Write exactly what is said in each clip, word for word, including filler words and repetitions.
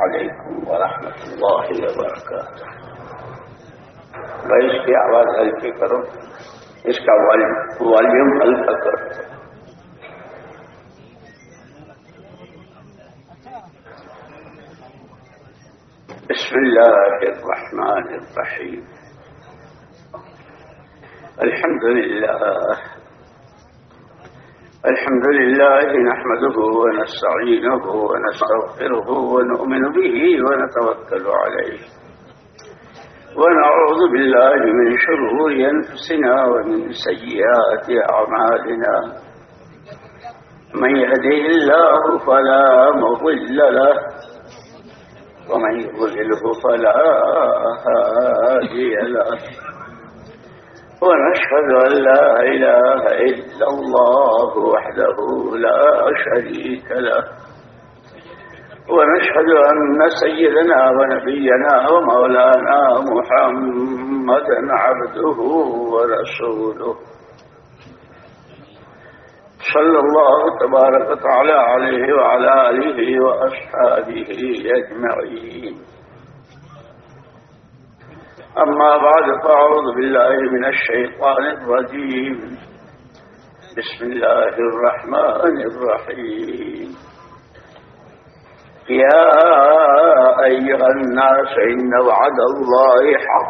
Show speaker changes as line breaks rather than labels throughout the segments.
علیکم ورحمۃ اللہ وبرکاتہ. بھائی اس کی آواز ہلکی کرو, اس کا والیوم ہلکا کرو. بسم اللہ الرحمن الرحیم. الحمد للہ الحمد لله نحمده ونستعينه ونستغفره ونؤمن به ونتوكل عليه ونعوذ بالله من شرور أنفسنا ومن سيئات أعمالنا. من يهده الله فلا مضل له ومن يضلله فلا هادي له. ونشهد أن لا إله إلا الله وحده لا شريك له ونشهد أن سيدنا ونبينا ومولانا محمدا عبده ورسوله صلى الله تبارك وتعالى عليه وعلى آله وأصحابه أجمعين. أما بعد فأعوذ بالله من الشيطان الرجيم. بسم الله الرحمن الرحيم. يا أيها الناس إن وعد الله حق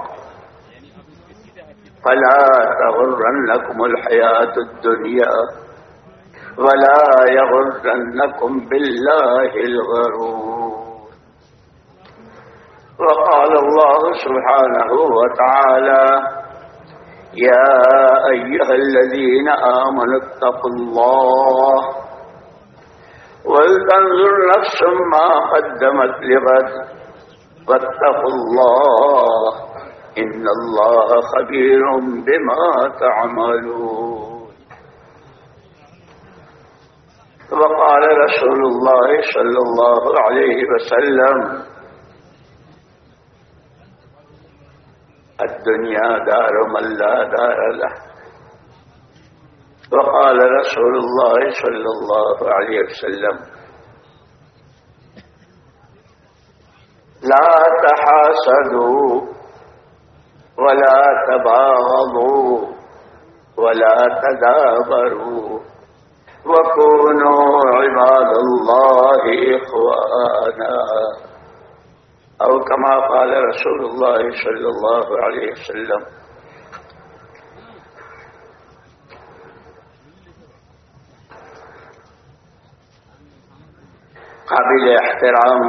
فلا تغرنكم الحياة الدنيا ولا يغرنكم بالله الغرور. وقال الله سبحانه وتعالى يا أيها الذين آمنوا اتقوا الله ولتنظر نفس ما قدمت لغد واتقوا الله إن الله خبير بما تعملون. وقال رسول الله صلى الله عليه وسلم الدنيا دار من لا دار له. وقال رسول الله صلى الله عليه وسلم لا تحاسدوا ولا تباغضوا ولا تدابروا وكونوا عباد الله إخوانا أو كما قال رسول الله صلى الله عليه وسلم. قابل احترام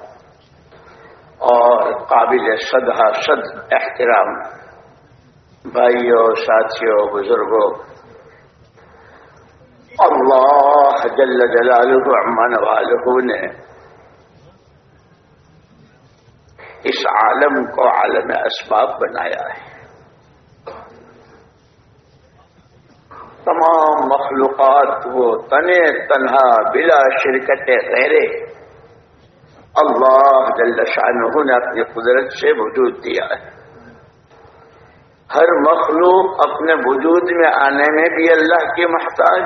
اور قابل صدہ صد احترام بھائیوں, ساتھیوں, بزرگوں, اللہ جل جلالہ عما نوالہ نے اس عالم کو عالم اسباب بنایا ہے. تمام مخلوقات وہ تنے تنہا بلا شرکت غیرے اللہ جل شانہ نے اپنی قدرت سے وجود دیا ہے. ہر مخلوق اپنے وجود میں آنے میں بھی اللہ کی محتاج,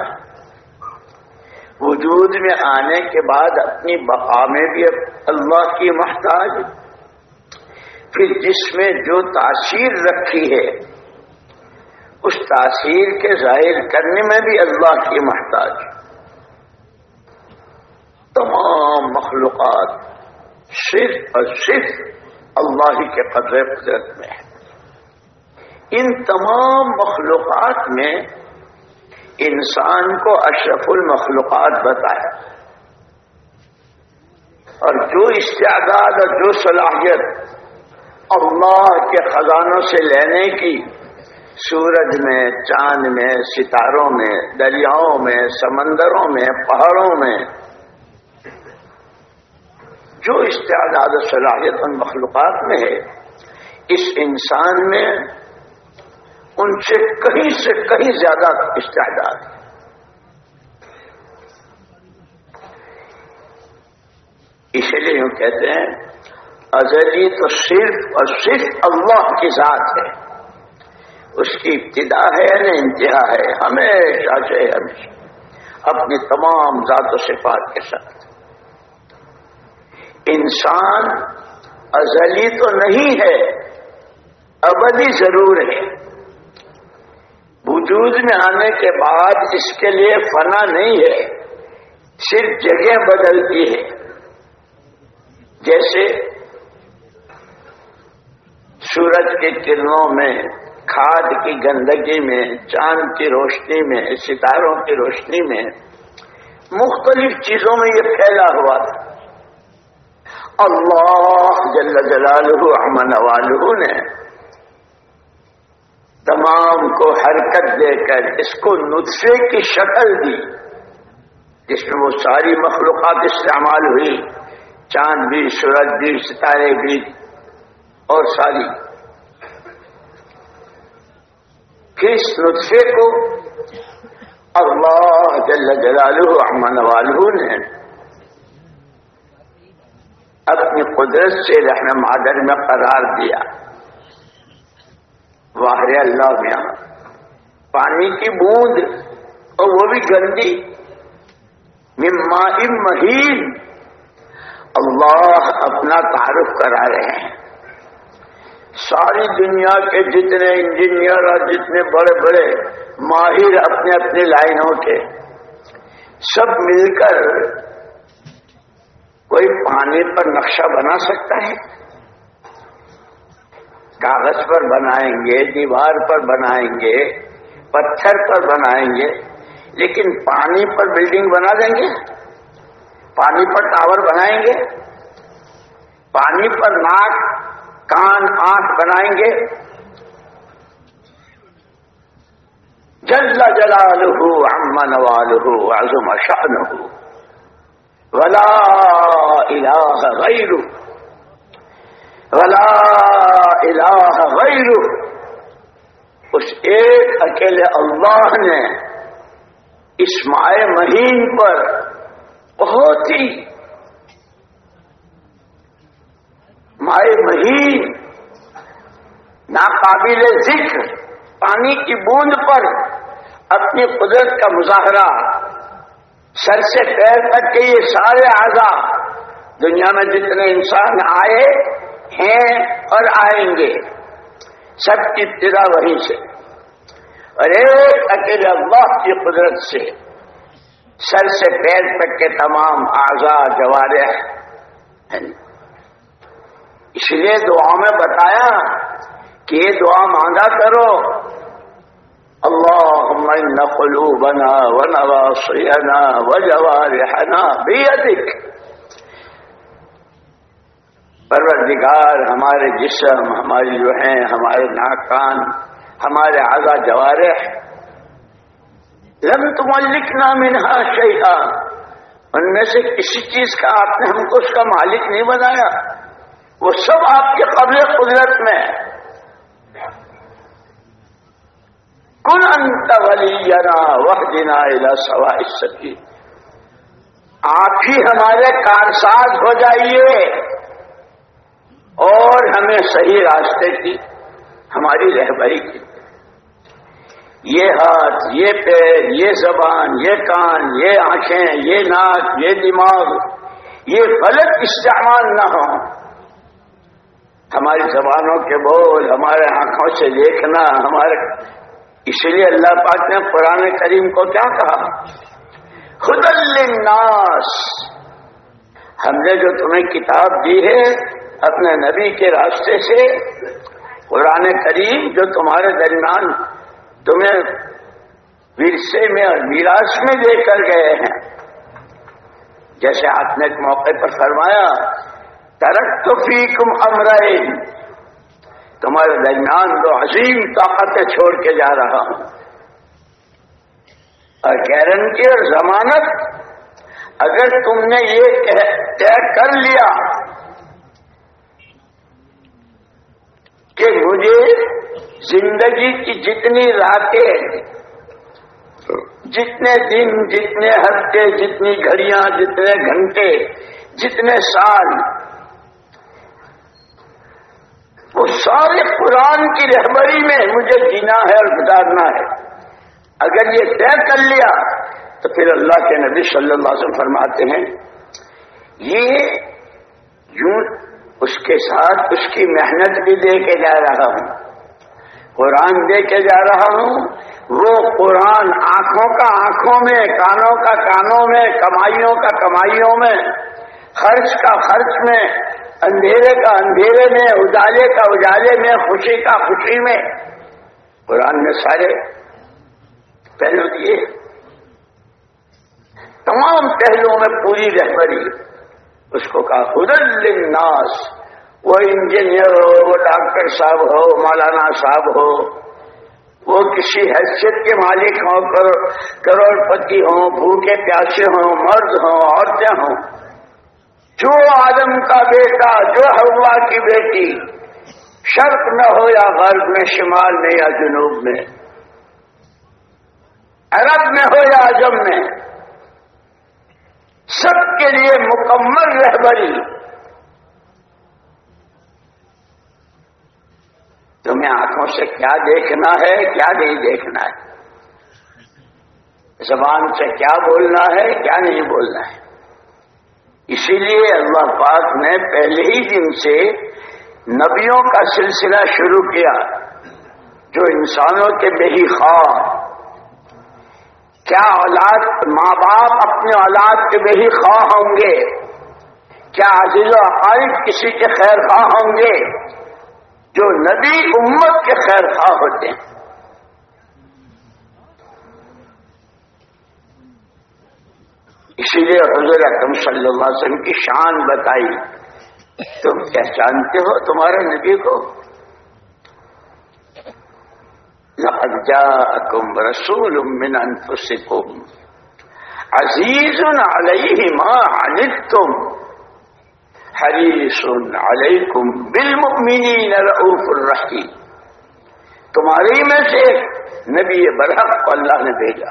وجود میں آنے کے بعد اپنی بقا میں بھی اللہ کی محتاج, پھر جس میں جو تاثیر رکھی ہے اس تاثیر کے ظاہر کرنے میں بھی اللہ کی محتاج. تمام مخلوقات صرف اور صرف اللہ ہی کے قدر قدرت میں ہے. ان تمام مخلوقات میں انسان کو اشرف المخلوقات بتایا, اور جو استعداد اور جو صلاحیت اللہ کے خزانوں سے لینے کی سورج میں, چاند میں, ستاروں میں, دریاؤں میں, سمندروں میں, پہاڑوں میں جو استعداد و صلاحیت ان مخلوقات میں ہے, اس انسان میں ان سے کہیں سے کہیں زیادہ استعداد ہے. اسی لیے یوں کہتے ہیں ازلی تو صرف اور صرف اللہ کی ذات ہے, اس کی ابتدا ہے نہ انتہا ہے, ہمیشہ سے ہمیشہ اپنی تمام ذات و صفات کے ساتھ. انسان ازلی تو نہیں ہے، ابدی ضرور ہے. وجود میں آنے کے بعد اس کے لیے فنا نہیں ہے، صرف جگہ بدلتی ہے. جیسے سورج کی کرنوں میں، کھاد کی گندگی میں، چاند کی روشنی میں، ستاروں کی روشنی میں، مختلف چیزوں میں یہ پھیلا ہوا تھا. اللہ جل جلالہ عما نوالہ نے تمام کو حرکت دے کر اس کو نطفے کی شکل دی، جس میں وہ ساری مخلوقات استعمال ہوئی، چاند بھی، سورج بھی، ستارے بھی، اور ساری. کہ اس نطفے کو اللہ جل جلالہ عما نوالہ نے اپنی قدرت سے رحم مادر میں قرار دیا. واہ اللہ میاں، پانی کی بوند، اور وہ بھی گندی، من ماء مہین. اللہ اپنا تعارف کرا رہے ہیں. ساری دنیا کے جتنے انجینئر اور جتنے بڑے بڑے ماہر اپنے اپنے لائنوں کے، سب مل کر کوئی پانی پر نقشہ بنا سکتا ہے؟ کاغذ پر بنائیں گے، دیوار پر بنائیں گے، پتھر پر بنائیں گے، لیکن پانی پر بلڈنگ بنا دیں گے؟ پانی پر ٹاور بنائیں گے؟ پانی پر ناک، کان، آنکھ بنائیں گے؟ جل جلالہ عما نوالہ وعظم شأنہ ولا الہ غیرہ ولا الہ غیرہ. اس ایک اکیلے اللہ نے اس مائع مہین پر بہت ہی مائع مہین ناقابل ذکر پانی کی بوند پر اپنی قدرت کا مظاہرہ، سر سے پیر تک کے یہ سارے اعضاء، دنیا میں جتنے انسان آئے ہیں اور آئیں گے، سب کی ابتدا وہیں سے، اور ایک اکیلے اللہ کی قدرت سے سر سے پیر تک کے تمام اعضاء جوارح ہیں. اس لیے دعا میں بتایا کہ یہ دعا مانگا کرو، اللہم ان قلوبنا ونواصینا وجوارحنا بیدک. پروردگار، ہمارے جسم، ہماری روحیں، ہمارے ناک کان، ہمارے اعضاء جوارح، لم تملکنا منہا شیئا، ان میں سے کسی چیز کا آپ نے ہم کو اس کا مالک نہیں بنایا، وہ سب آپ کے قبل قدرت میں. کن انت ولینا واہدنا الی سواء السبیل، آپ ہی ہمارے کارساز ہو جائیے اور ہمیں صحیح راستے کی ہماری رہبری کی. یہ ہاتھ، یہ پیر، یہ زبان، یہ کان، یہ آنکھیں، یہ ناک، یہ دماغ، یہ غلط استعمال نہ ہو. ہماری زبانوں کے بول، ہمارے آنکھوں سے دیکھنا، ہمارے، اس لیے اللہ پاک نے قرآن کریم کو کیا کہا؟ ھدی للناس، ہم نے جو تمہیں کتاب دی ہے اپنے نبی کے راستے سے، قرآن کریم جو تمہارے درمیان تمہیں ورثے میں اور میراث میں دے کر گئے ہیں. جیسے آپ نے ایک موقع پر فرمایا، ترکت فیکم امرین، تمہارے درمیان دو عظیم طاقتیں چھوڑ کے جا رہا ہوں. اور گارنٹی اور ضمانت، اگر تم نے یہ طے کر لیا کہ مجھے زندگی کی جتنی راتیں، جتنے دن، جتنے ہفتے، جتنی گھڑیاں، جتنے گھنٹے، جتنے سال، وہ سارے قرآن کی رہبری میں مجھے جینا ہے اور گزارنا ہے، اگر یہ طے کر لیا تو پھر اللہ کے نبی صلی اللہ علیہ وسلم فرماتے ہیں یہ یوں اس کے ساتھ اس کی محنت بھی دے کے جا رہا ہوں، قرآن دے کے جا رہا ہوں۔ وہ قرآن آنکھوں کا آنکھوں میں، کانوں کا کانوں میں، کمائیوں کا کمائیوں میں، خرچ کا خرچ میں، اندھیرے کا اندھیرے میں، اجالے کا اجالے میں، خوشی کا خوشی میں، قرآن نے سارے پہلو دیے، تمام پہلوؤں میں پوری رہبری۔ اس کو کہا ہدی للناس، وہ انجینئر ہو، وہ ڈاکٹر صاحب ہو، مولانا صاحب ہو، وہ کسی حیثیت کے مالک ہوں، کروڑ پتی ہوں، بھوکے پیاسے ہوں، مرد ہوں، عورتیں ہوں، جو آدم کا بیٹا، جو حوا کی بیٹی، شرق میں ہو یا غرب میں، شمال میں یا جنوب میں، عرب میں ہو یا عجم میں، سب کے لیے مکمل رہبری۔ تمہیں آنکھوں سے کیا دیکھنا ہے، کیا نہیں دیکھنا ہے، زبان سے کیا بولنا ہے، کیا نہیں بولنا ہے۔ اسی لیے اللہ پاک نے پہلے ہی دن سے نبیوں کا سلسلہ شروع کیا، جو انسانوں کے بہی خواہ، کیا اولاد، ماں باپ اپنے اولاد کے بہی خواہ ہوں گے؟ کیا عزیز و اقارب کسی کے خیر خواہ ہوں گے؟ جو نبی امت کے خیر خواہ ہوتے ہیں۔ اسی لیے حضور اکرم صلی اللہ علیہ وسلم کی شان بتائی۔ تم پہچانتے ہو تمہارے نبی کو؟ لقد جاءکم رسول من انفسکم عزیز علیہ ما عنتم حریص علیکم بالمؤمنین رؤوف الرحیم۔ تمہاری میں سے نبی برحق کو اللہ نے بھیجا،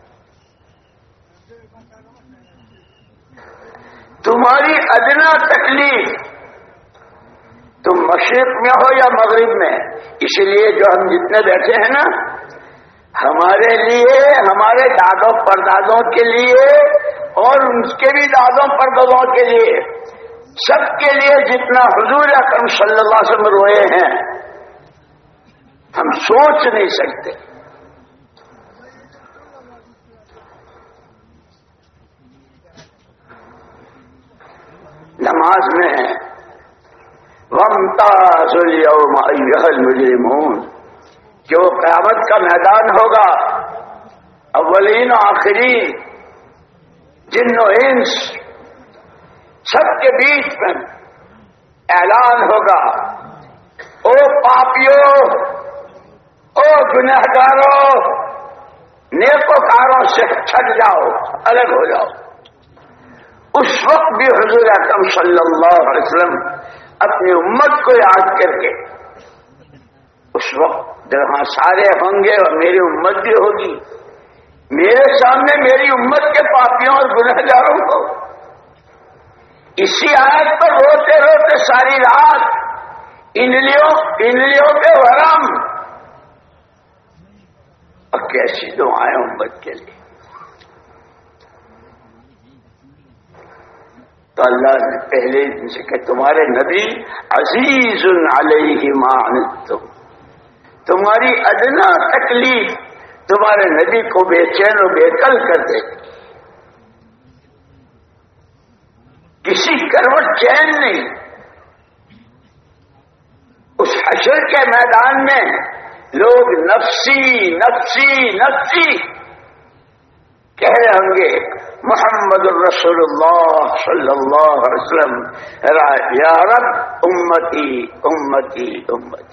تمہاری ادنا تکلیف، تم مشرق میں ہو یا مغرب میں، اسی لیے جو ہم جتنے بیٹھے ہیں نا، ہمارے لیے، ہمارے دادوں پردادوں کے لیے اور ان کے بھی دادوں پردادوں کے لیے، سب کے لیے جتنا حضور اکرم صلی اللہ علیہ وسلم روئے ہیں ہم سوچ نہیں سکتے۔ نماز میں وَامْتَازُوا الْيَوْمَ أَيُّهَا الْمُجْرِمُونَ، جو قیامت کا میدان ہوگا، اولین و آخرین، جن و انس سب کے بیچ میں اعلان ہوگا، او پاپیو، او گنہگاروں، نیکوکاروں سے چھٹ جاؤ، الگ ہو جاؤ۔ اس وقت بھی حضور اکرم صلی اللہ علیہ وسلم اپنی امت کو یاد کر کے، اس وقت جہاں سارے ہوں گے اور میری امت بھی ہوگی، میرے سامنے میری امت کے پاپیوں اور گنہگاروں کو اسی آیت پر روتے روتے ساری رات انلیوں انلیوں کے ورم، اور کیسی دعائیں امت کے لیے۔ تو اللہ نے پہلے دن سے کہ تمہارے نبی عزیز علیہ ما عنتم، تمہاری ادنا تکلیف تمہارے نبی کو بے چین و بے کل کر دے، کسی کروٹ چین نہیں۔ اس حشر کے میدان میں لوگ نفسی نفسی نفسی کہہ رہے ہوں گے، محمد الرسول اللہ صلی اللہ علیہ وسلم یا رب امتی امتی امتی۔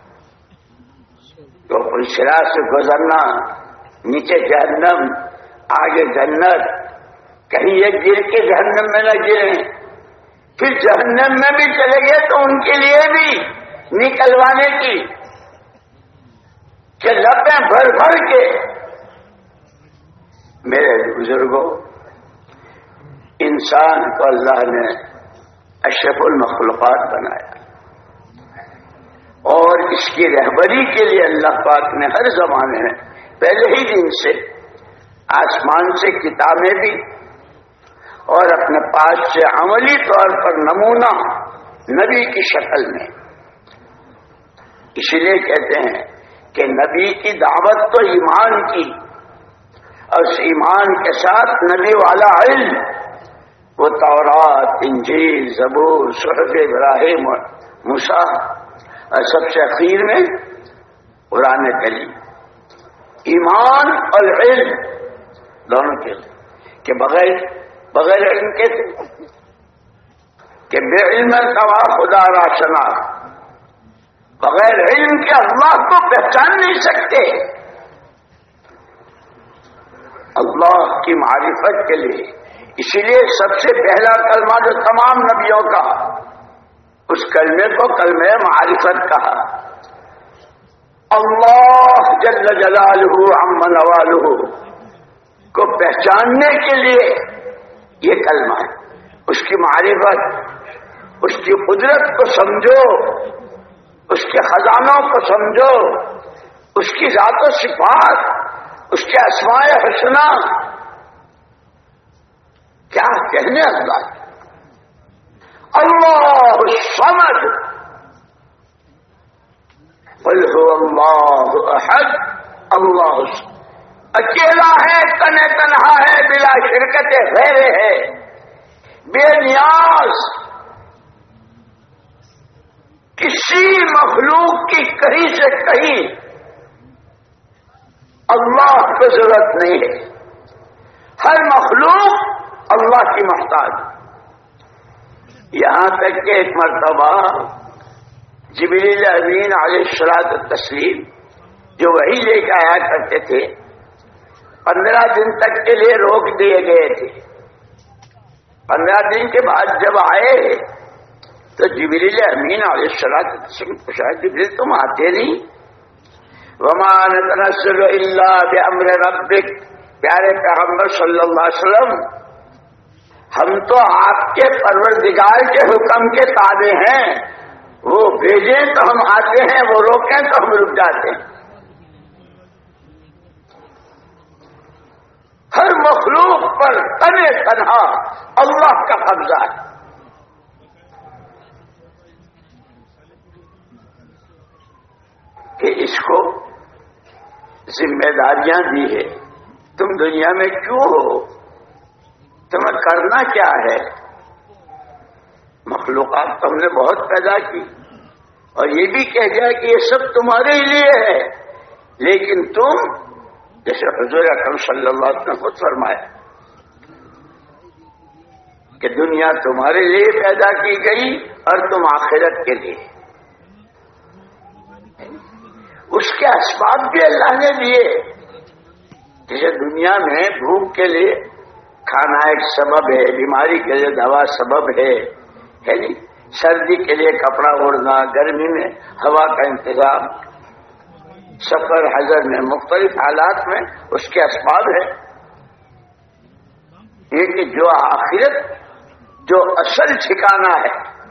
تو پلسرا سے گزرنا، نیچے جہنم، آگے جنت، کہیں یہ گر کے جہنم میں نہ گریں، پھر جہنم میں بھی چلے گئے تو ان کے لیے بھی نکلوانے کی کہ لبیں بھر بھر کے۔ میرے بزرگوں، انسان کو اللہ نے اشرف المخلوقات بنایا، اور اس کی رہبری کے لیے اللہ پاک نے ہر زمانے میں پہلے ہی دن سے آسمان سے کتابیں بھی اور اپنے پاس سے عملی طور پر نمونہ نبی کی شکل میں. اسی لیے کہتے ہیں کہ نبی کی دعوت تو ایمان کی، اور اس ایمان کے ساتھ نبی والا علم، وہ تورات، انجیل، زبور، صحف ابراہیم اور موسیٰ، اور سب سے اخیر میں قرآن کریم. ایمان اور علم دونوں کے کہ بغیر بغیر علم کے کہ بے علم توا خدا را شنا، بغیر علم کے اللہ کو پہچان نہیں سکتے. اللہ کی معرفت کے لیے اسی لیے سب سے پہلا کلمہ جو تمام نبیوں کا، اس کلمے کو کلمہ معرفت کہا. اللہ جل جلالہ عم نوالہ کو پہچاننے کے لیے یہ کلمہ ہے. اس کی معرفت، اس کی قدرت کو سمجھو، اس کے خزانوں کو سمجھو، اس کی ذات و صفات، اس کے اسماء حسنہ، کیا کہنے اللہ. اللہ الصمد قل هو اللہ احد. اللہ اکیلا ہے، تن تنہا ہے، بلا شرکت غیر ہے، بے نیاز، کسی مخلوق کی کہیں سے کہیں اللہ کو ضرورت نہیں ہے. ہر مخلوق اللہ کی محتاج. یہاں تک کہ ایک مرتبہ جبریل امین علیہ الصلوۃ والتسلیم جو وحی لے کے آیا کرتے تھے، پندرہ دن تک کے لیے روک دیے گئے تھے. پندرہ دن کے بعد جب آئے تو جبریل امین علیہ الصلوۃ والتسلیم پوچھا، جبریل تم آتے نہیں؟ وما نتنزل الا بامر ربک. پیارے پیغمبر صلی اللہ علیہ وسلم، ہم تو آپ کے پروردگار کے حکم کے تابع ہیں. وہ بھیجیں تو ہم آتے ہیں، وہ روکیں تو ہم رک جاتے ہیں. ہر مخلوق پر تن تنہا اللہ کا قبضہ ہے. کہ اس کو ذمہ داریاں دی ہے. تم دنیا میں کیوں ہو؟ تمہیں کرنا کیا ہے؟ مخلوقات تم نے بہت پیدا کی، اور یہ بھی کہہ دیا کہ یہ سب تمہارے لیے ہے، لیکن تم، جیسے حضور اکرم صلی اللہ علیہ وسلم نے خود فرمایا کہ دنیا تمہارے لیے پیدا کی گئی اور تم آخرت کے لیے. اس کے اسباب بھی اللہ نے دیے. جیسے دنیا میں بھوک کے لیے کھانا ایک سبب ہے، بیماری کے لیے دوا سبب ہے، ہے نہیں؟ سردی کے لیے کپڑا اوڑھنا، گرمی میں ہوا کا انتظام، سفر حضر میں مختلف حالات میں اس کے اسباب ہے. یہ کہ جو آخرت، جو اصل ٹھکانہ ہے،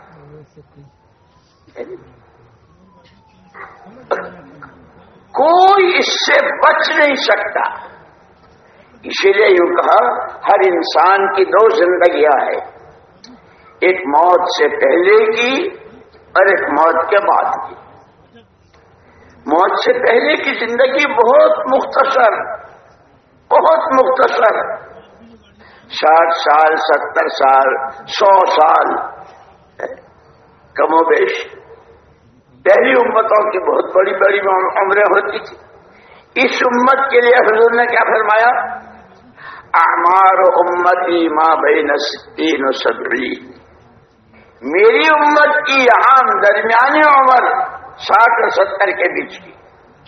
کوئی اس سے بچ نہیں سکتا. اسی لیے یوں کہا ہر انسان کی دو زندگیاں ہیں، ایک موت سے پہلے کی اور ایک موت کے بعد کی. موت سے پہلے کی زندگی بہت مختصر، بہت مختصر، ساٹھ سال، ستر سال، سو سال، کم و بیش. پہلی امتوں کی بہت بڑی بڑی عمریں ہوتی تھی. اس امت کے لیے حضور نے کیا فرمایا؟ اعمار امتی ما بین ستین و سبعین. میری امت کی عام درمیانی عمر ساٹھ اور ستر کے بیچ کی.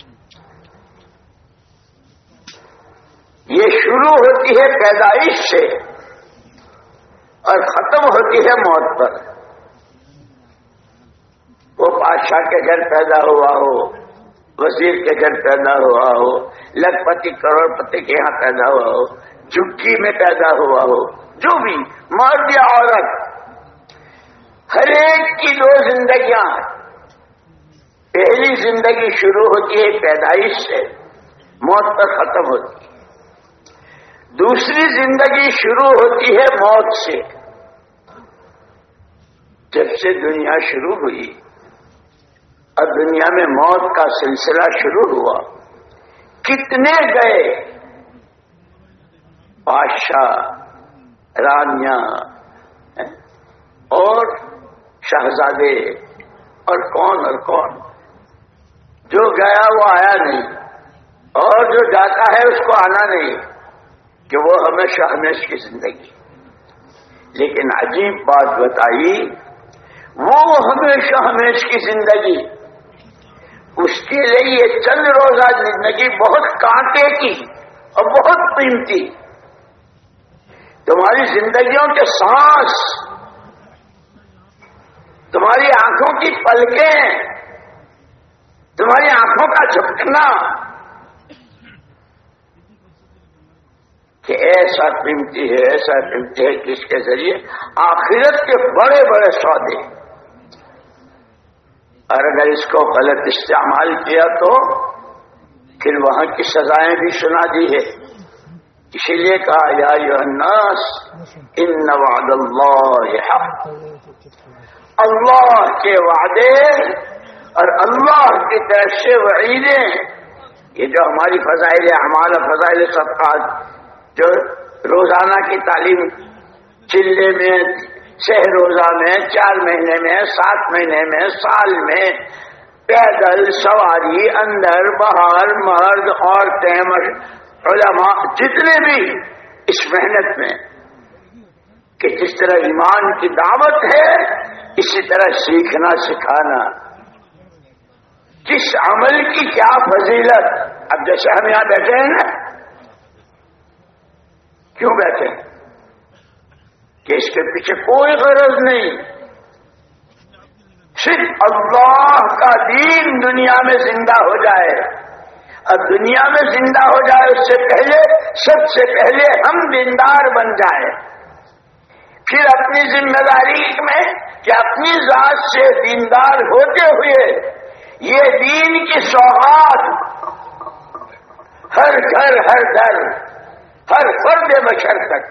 یہ شروع ہوتی ہے پیدائش سے اور ختم ہوتی ہے موت پر. وہ بادشاہ کے گھر پیدا ہوا ہو، وزیر کے گھر پیدا ہوا ہو، لکھپتی کروڑ پتی کے یہاں پیدا ہوا ہو، جھگی میں پیدا ہوا ہو، جو بھی مرد یا عورت، ہر ایک کی دو زندگیاں. پہلی زندگی شروع ہوتی ہے پیدائش سے، موت پر ختم ہوتی ہے. دوسری زندگی شروع ہوتی ہے موت سے. جب سے دنیا شروع ہوئی اور دنیا میں موت کا سلسلہ شروع ہوا، کتنے گئے بادشاہ، رانیاں اور شہزادے اور کون اور کون. جو گیا وہ آیا نہیں، اور جو جاتا ہے اس کو آنا نہیں، کہ وہ ہمیشہ ہمیشہ کی زندگی. لیکن عجیب بات بتائی، وہ ہمیشہ ہمیشہ کی زندگی، اس کے لیے یہ چند روزہ زندگی بہت کانٹے کی اور بہت قیمتی. تمہاری زندگیوں کے سانس، تمہاری آنکھوں کی پلکیں، تمہاری آنکھوں کا جھپکنا، کہ ایسا قیمتی ہے، ایسا قیمتی ہے کہ اس کے ذریعے آخرت کے بڑے بڑے سودے. اور اگر اس کو غلط استعمال کیا تو پھر وہاں کی سزائیں بھی سنا دی ہے. اسی لیے کہا یا ایھا الناس ان وعد اللہ حق. اللہ کے وعدے اور اللہ کی طرف سے وعیدیں، یہ جو ہماری فضائل اعمال، فضائل صدقات، جو روزانہ کی تعلیم چلے میں، چھ روزہ میں، چار مہینے میں، سات مہینے میں، سال میں، پیدل سواری، اندر باہر، مرد عورتیں، علماء، جتنے بھی اس محنت میں، کہ جس طرح ایمان کی دعوت ہے اسی طرح سیکھنا سکھانا، کس عمل کی کیا فضیلت. اب جیسے ہم یہاں بیٹھے ہیں نا، کیوں بیٹھے ہیں؟ کہ اس کے پیچھے کوئی غرض نہیں، صرف اللہ کا دین دنیا میں زندہ ہو جائے. اور دنیا میں زندہ ہو جائے اس سے پہلے، سب سے پہلے ہم دیندار بن جائیں. پھر اپنی ذمہ داری میں کہ اپنی ذات سے دیندار ہوتے ہوئے یہ دین کی سوغات ہر گھر، ہر در، ہر فرد بشر تک،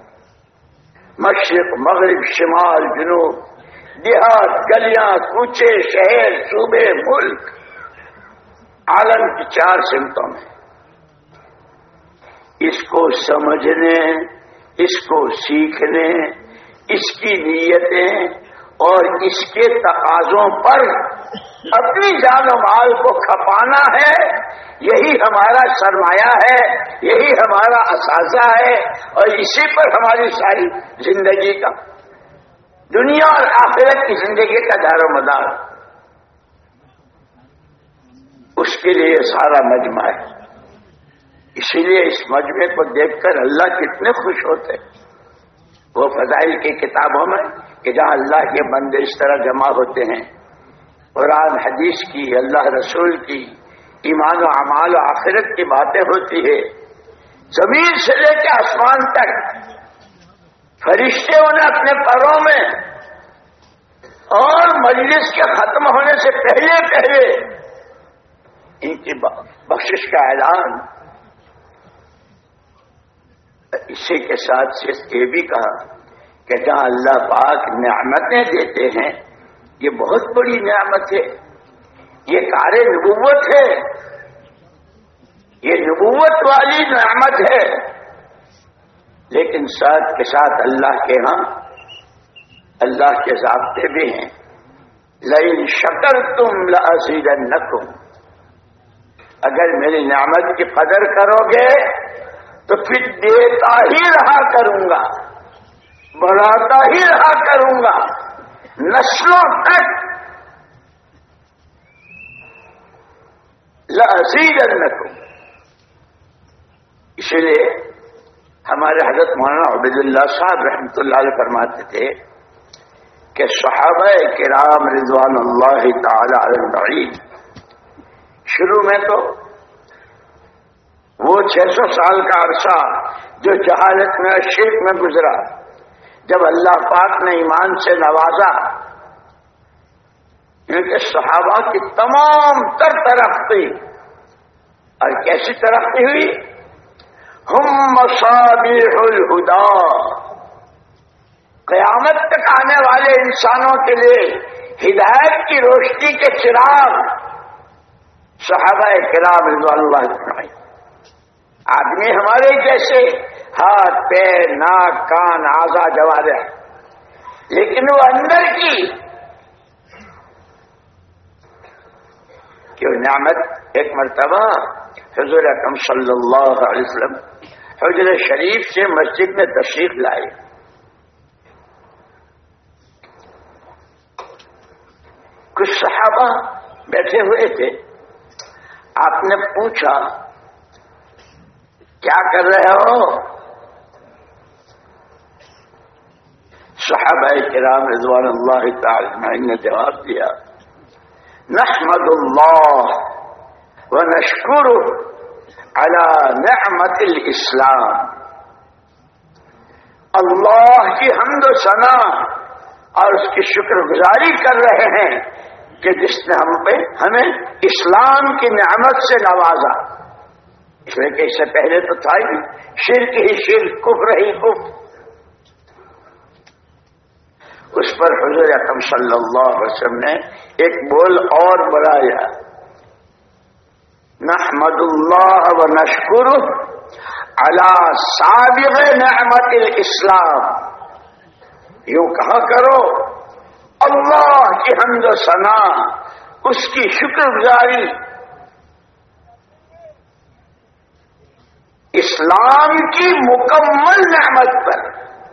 مشرق، مغرب، شمال، جنوب، دیہات، گلیاں، کوچے، شہر، صوبے، ملک، عالم کی چار سمتوں میں اس کو سمجھنے، اس کو سیکھنے، اس کی نیتیں اور اس کے تقاضوں پر اپنی جان و مال کو کھپانا ہے. یہی ہمارا سرمایہ ہے، یہی ہمارا اساسہ ہے، اور اسی پر ہماری ساری زندگی کا، دنیا اور آخرت کی زندگی کا دار و مدار. اس کے لیے سارا مجمع ہے. اسی لیے اس مجمع کو دیکھ کر اللہ کتنے خوش ہوتے. وہ فضائل کی کتابوں میں کہ جہاں اللہ کے بندے اس طرح جمع ہوتے ہیں، قرآن حدیث کی، اللہ رسول کی، ایمان و اعمال و آخرت کی باتیں ہوتی ہے، زمین سے لے کے آسمان تک فرشتے انہیں اپنے پروں میں، اور مجلس کے ختم ہونے سے پہلے پہلے ان کی بخشش کا اعلان. اسی کے ساتھ صرف یہ بھی کہا کہ جہاں اللہ پاک نعمتیں دیتے ہیں، یہ بہت بڑی نعمت ہے، یہ کار نبوت ہے، یہ نبوت والی نعمت ہے. لیکن ساتھ کے ساتھ اللہ کے ہاں اللہ کے ضابطے بھی ہیں. لئن شکرتم لأزیدنکم، اگر میری نعمت کی قدر کرو گے تو پھر دیتا ہی رہا کروں گا، بڑھاتا ہی رہا کروں گا، نسلوں تک. لأزیدنکم. اسی لیے ہمارے حضرت مولانا عبید اللہ صاحب رحمۃ اللہ علیہ فرماتے تھے کہ صحابہ کرام رضوان اللہ تعالی علیہم اجمعین شروع میں تو وہ چھ سو سال کا عرصہ جو جہالت میں اور شرک میں گزرا، جب اللہ پاک نے ایمان سے نوازا، کیونکہ صحابہ کی تمام تر ترقی، اور کیسی ترقی ہوئی؟ ہم مصابیح الہدا، قیامت تک آنے والے انسانوں کے لیے ہدایت کی روشنی کے چراغ صحابہ کرام رضوان اللہ علیہم۔ آدمی ہمارے جیسے ہاتھ پیر ناک کان اعضاء جوارح، لیکن وہ اندر کی کیوں نعمت۔ ایک مرتبہ حضور اکرم صلی اللہ علیہ وسلم حجر شریف سے مسجد میں تشریف لائے۔ کچھ صحابہ بیٹھے ہوئے تھے، آپ نے پوچھا کیا کر رہے ہو؟ صحابہ کرام رضوان اللہ تعالی عنہم نے جواب دیا، نحمد اللہ ونشکرہ علی نعمت الاسلام، اللہ کی حمد و ثنا اور اس کی شکر گزاری کر رہے ہیں کہ جس نے ہم پہ ہمیں اسلام کی نعمت سے نوازا۔ اس لیے کہ اس سے پہلے تو تھا ہی شرک ہی شرک، کفر ہی کفر۔ اس پر حضور اکرم صلی اللہ علیہ وسلم نے ایک بول اور بڑھایا، نحمد اللہ ونشکرہ علی سابغ نعمت الاسلام، یوں کہا کرو اللہ کی حمد و ثنا، اس کی شکر گزاری اسلام کی مکمل نعمت پر،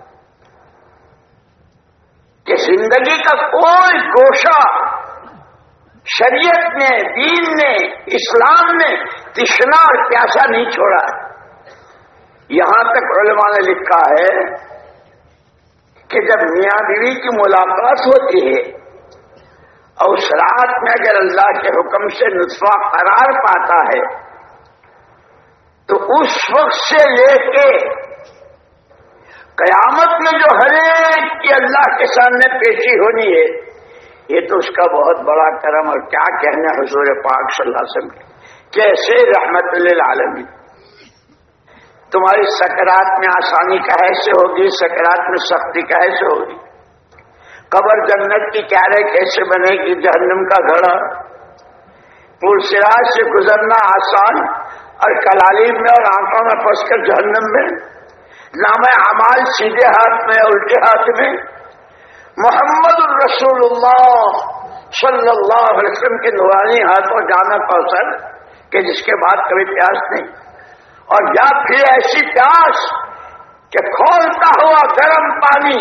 کہ زندگی کا کوئی گوشہ شریعت نے، دین نے، اسلام نے تشنا اور پیاسا نہیں چھوڑا۔ یہاں تک علماء نے لکھا ہے کہ جب میاں بیوی کی ملاقات ہوتی ہے اور اس رات میں اگر اللہ کے حکم سے نطفہ قرار پاتا ہے تو اس وقت سے لے کے قیامت میں جو ہر ایک کی اللہ کے سامنے پیشی ہونی ہے، یہ تو اس کا بہت بڑا کرم، اور کیا کہنا حضور پاک صلی اللہ علیہ وسلم کے کیسے رحمت للعالمین۔ تمہاری سکرات میں آسانی کیسے ہوگی، سکرات میں سختی کیسے ہوگی، قبر جنت کی کیارے کیسے بنے گی، جہنم کا گھڑا، پور سراج سے گزرنا آسان اور کلالیم میں اور آنکھوں میں پھنس کر جہنم میں، نام اعمال سیدھے ہاتھ میں الٹے ہاتھ میں، محمد الرسول اللہ صلی اللہ علیہ وسلم کے نورانی ہاتھوں جانا کوثر کہ جس کے بعد کبھی پیاس نہیں، اور یا پھر ایسی پیاس کہ کھولتا ہوا گرم پانی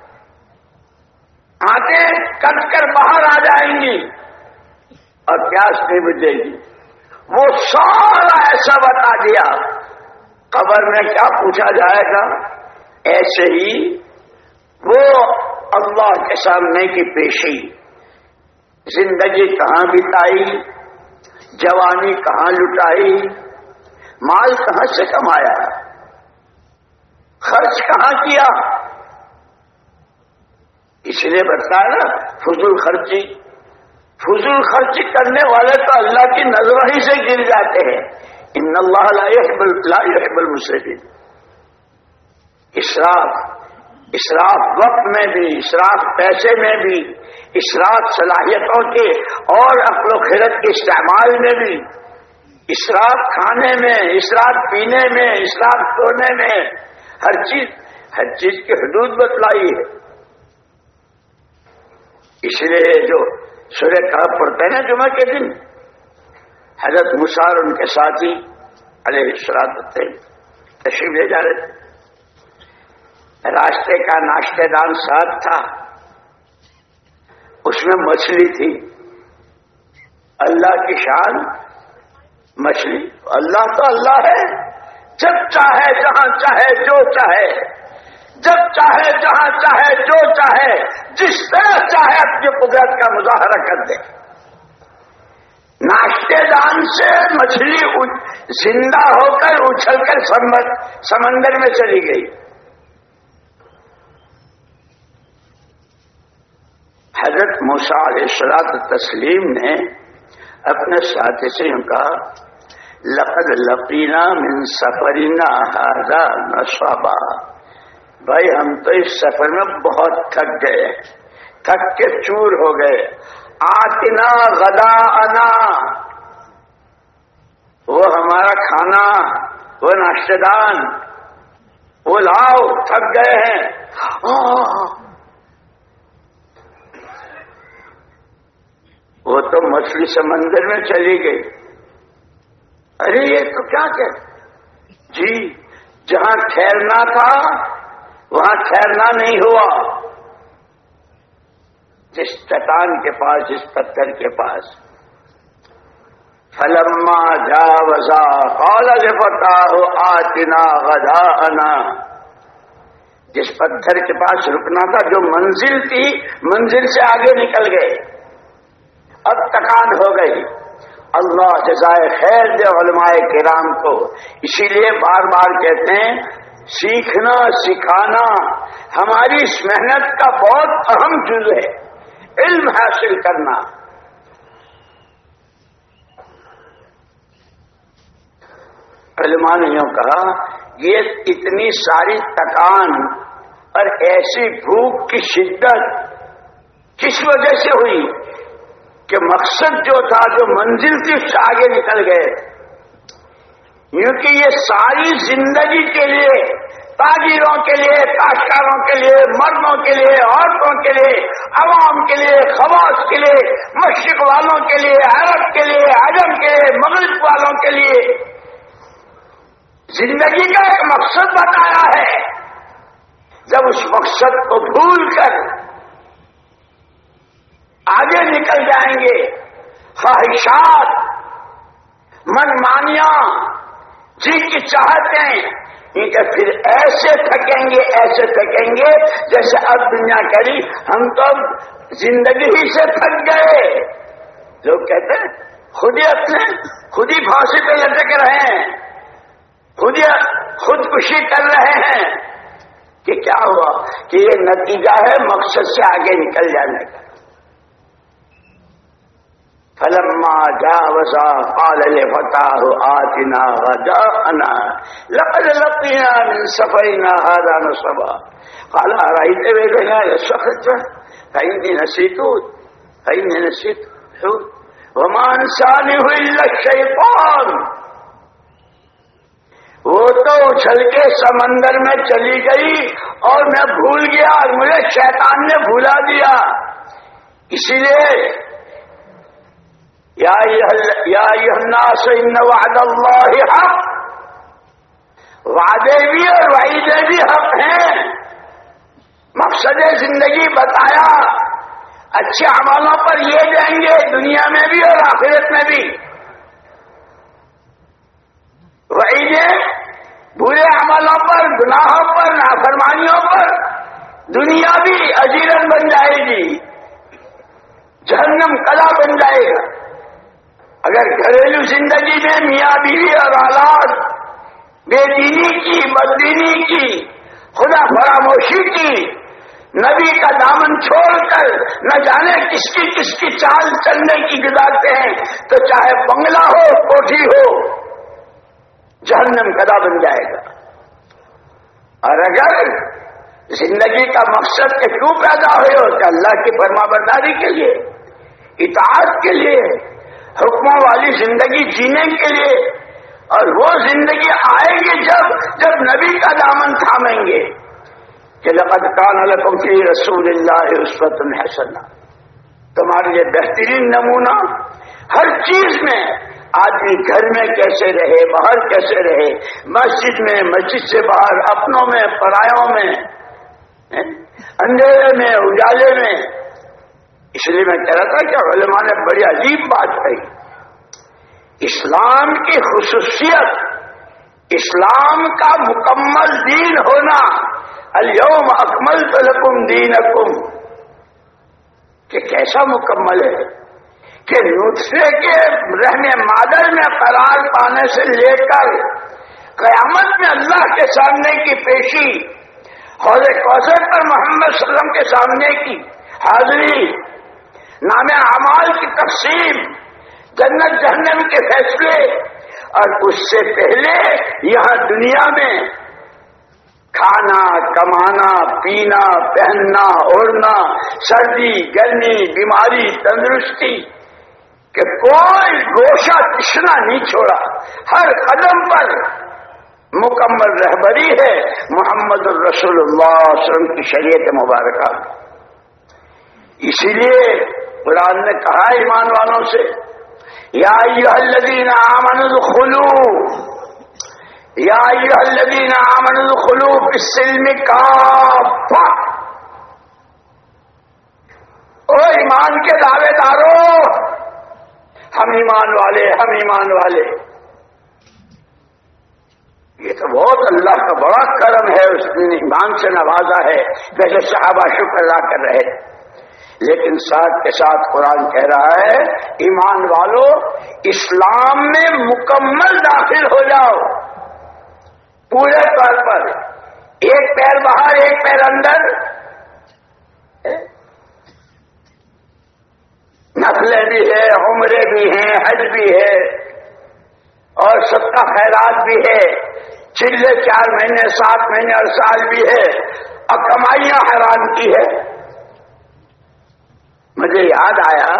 آنکھیں کٹ کر باہر آ جائیں گی اور پیاس نہیں بجھے گی۔ وہ سارا ایسا بتا دیا، قبر میں کیا پوچھا جائے گا، ایسے ہی وہ اللہ کے سامنے کی پیشی، زندگی کہاں بتائی، جوانی کہاں لٹائی، مال کہاں سے کمایا، خرچ کہاں کیا۔ اس لیے بتایا نا فضول خرچی، فضول خرچی کرنے والے تو اللہ کی نظروں ہی سے گر جاتے ہیں۔ ان اللہ لا يحب لا يحب المسرفین۔ اسراف، اسراف وقت میں بھی، اسراف پیسے میں بھی، اسراف صلاحیتوں کے اور عقل و خرد کے استعمال میں بھی، اسراف کھانے میں، اسراف پینے میں، اسراف سونے میں، ہر چیز ہر چیز کی حدود بتلائی ہے۔ اس لیے جو سورہ کہف پڑھتے ہیں نا جمعہ کے دن، حضرت موسیٰ اور ان کے ساتھی علیہ الصلوۃ والسلام تشریف لے جا رہے تھے، راستے کا ناشتے دان ساتھ تھا، اس میں مچھلی تھی۔ اللہ کی شان مچھلی، اللہ تو اللہ ہے، جب چاہے جہاں چاہے جو چاہے، جب چاہے جہاں چاہے جو چاہے، جس طرح چاہے اپنی قدرت کا مظاہرہ کر دے۔ ناشتے دان سے مچھلی زندہ ہو کر اچھل کر سمندر میں چلی گئی۔ حضرت موسیٰ علیہ الصلوۃ والتسلیم نے اپنے ساتھی سے یوں کہا لقد لقینا من سفرنا ھذا نصبا، بھائی ہم تو اس سفر میں بہت تھک گئے، تھک کے چور ہو گئے. آتنا غداءنا، وہ ہمارا کھانا، وہ ناشتہ دان، وہ لاؤ، تھک گئے ہیں. وہ تو مچھلی سمندر میں چلی گئی. ارے یہ تو کیا کہ جی جہاں ٹھہرنا تھا وہاں ٹھہرنا نہیں ہوا. جس چٹان کے پاس، جس پتھر کے پاس، فلما جاوزا قال لفتاه آتنا غداءنا، جس پتھر کے پاس رکنا تھا، جو منزل تھی، منزل سے آگے نکل گئے، اب تکان ہو گئی. اللہ جزائے خیر دے علماء کرام کو. اسی لیے بار بار کہتے ہیں سیکھنا سکھانا ہماری اس محنت کا بہت اہم جز ہے، علم حاصل کرنا. علماء نے یوں کہا یہ اتنی ساری تکان اور ایسی بھوک کی شدت کس وجہ سے ہوئی کہ مقصد جو تھا، جو منزل تھی، اس سے آگے نکل گئے. کیونکہ یہ ساری زندگی کے لیے، تاجروں کے لیے، کاشتکاروں کے لیے، مردوں کے لیے، عورتوں کے لیے، عوام کے لیے، خواص کے لیے، مشرق والوں کے لیے، عرب کے لیے، عجم کے لیے، مغرب والوں کے لیے زندگی کا ایک مقصد بتایا ہے. جب اس مقصد کو بھول کر آگے نکل جائیں گے، خواہشات، من مانیاں، جی کی چاہتیں، کیونکہ پھر ایسے تھکیں گے، ایسے تھکیں گے جیسے اب دنیا کہی ہم تو زندگی ہی سے تھک گئے. لوگ کہتے ہیں خود ہی اپنے خود ہی پھانسی پہ لٹک رہے ہیں، خود ہی خودکشی کر رہے ہیں. کہ کیا ہوا کہ یہ نتیجہ ہے مقصد سے آگے نکل جانے کا. فلما جاوزا قال لفتاه آتنا غداءنا لقد لقينا من سفرنا هذا نصبا قال أرأيت إذ سخرت فإني نسيت فإني نسيت وما أنسانيه إلا الشيطان. وہ تو اچھل کے سمندر میں چلی گئی اور میں بھول گیا اور مجھے شیطان نے بھلا دیا. اسی لیے یا ایھا الناس ان وعد اللہ حق، وعدے بھی اور وعیدے بھی حق ہیں. مقصد زندگی بتایا، اچھے اعمالوں پر یہ دیں گے دنیا میں بھی اور آخرت میں بھی. وعیدے برے عملوں پر، گناہوں پر، نافرمانیوں پر دنیا بھی اجیرن بن جائے گی، جہنم قلعہ بن جائے گا. اگر گھریلو زندگی میں میاں بیوی اور اولاد بے دینی کی، بددینی کی، خدا فراموشی کی، نبی کا دامن چھوڑ کر نہ جانے کس کی کس کی چال چلنے کی گزارتے ہیں، تو چاہے بنگلہ ہو، کوٹھی ہو، جہنم قلعہ بن جائے گا. اور اگر زندگی کا مقصد کہ کیوں پیدا ہوئے ہو کہ اللہ کی فرما برداری کے لیے، اطاعت کے لیے، حکموں والی زندگی جینے کے لیے، اور وہ زندگی آئے گی جب جب نبی کا دامن تھامیں گے کہ لقد کان لکم فی رسول اللہ اسوۃ حسنہ، تمہارے لیے بہترین نمونہ ہر چیز میں. آدمی گھر میں کیسے رہے، باہر کیسے رہے، مسجد میں، مسجد سے باہر، اپنوں میں، پرایوں میں، اندھیرے میں، اجالے میں. اس لیے میں کہہ رہا تھا کہ علماء نے بڑی عجیب بات کہی. اسلام کی خصوصیت، اسلام کا مکمل دین ہونا، الیوم اکملت لکم دینکم، کہ کیسا مکمل ہے کہ نطفے کے رحم مادر میں قرار پانے سے لے کر قیامت میں اللہ کے سامنے کی پیشی، حوض کوثر پر محمد صلی اللہ علیہ وسلم کے سامنے کی حاضری، نام اعمال کی تقسیم، جنت جہنم کے فیصلے، اور اس سے پہلے یہاں دنیا میں کھانا کمانا پینا پہننا اوڑھنا سردی گرمی بیماری تندرستی کہ کوئی گوشہ تشنا نہیں چھوڑا، ہر قدم پر مکمل رہبری ہے محمد الرسول اللہ صلی اللہ علیہ وسلم کی شریعت مبارکہ۔ اسی لیے قرآن نے کہا ایمان والوں سے یا ایھا الذین آمنوا ادخلوا یا ایھا الذین آمنوا ادخلوا فی السلم کافہ، او ایمان کے دعوے دارو، ہم ایمان والے ہم ایمان والے۔ یہ تو بہت اللہ کا بڑا کرم ہے، اس نے ایمان سے نوازا ہے، جیسے صحابہ شکر ادا کر رہے ہیں۔ لیکن ساتھ کے ساتھ قرآن کہہ رہا ہے ایمان والو اسلام میں مکمل داخل ہو جاؤ، پورے طور پر، ایک پیر باہر ایک پیر اندر، نفلیں بھی ہے، عمرے بھی ہیں، حج بھی ہے، اور صدقہ خیرات بھی ہے، چلے چار مہینے سات مہینے اور سال بھی ہے، اور کمائیاں حرام کی ہے۔ مجھے یاد آیا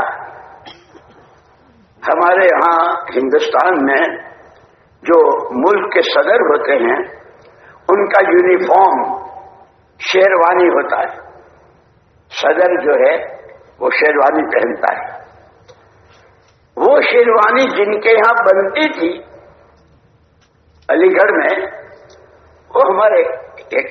ہمارے یہاں ہندوستان میں جو ملک کے صدر ہوتے ہیں ان کا یونیفارم شیروانی ہوتا ہے، صدر جو ہے وہ شیروانی پہنتا ہے۔ وہ شیروانی جن کے یہاں بنتی تھی علی گڑھ میں، وہ ہمارے ایک،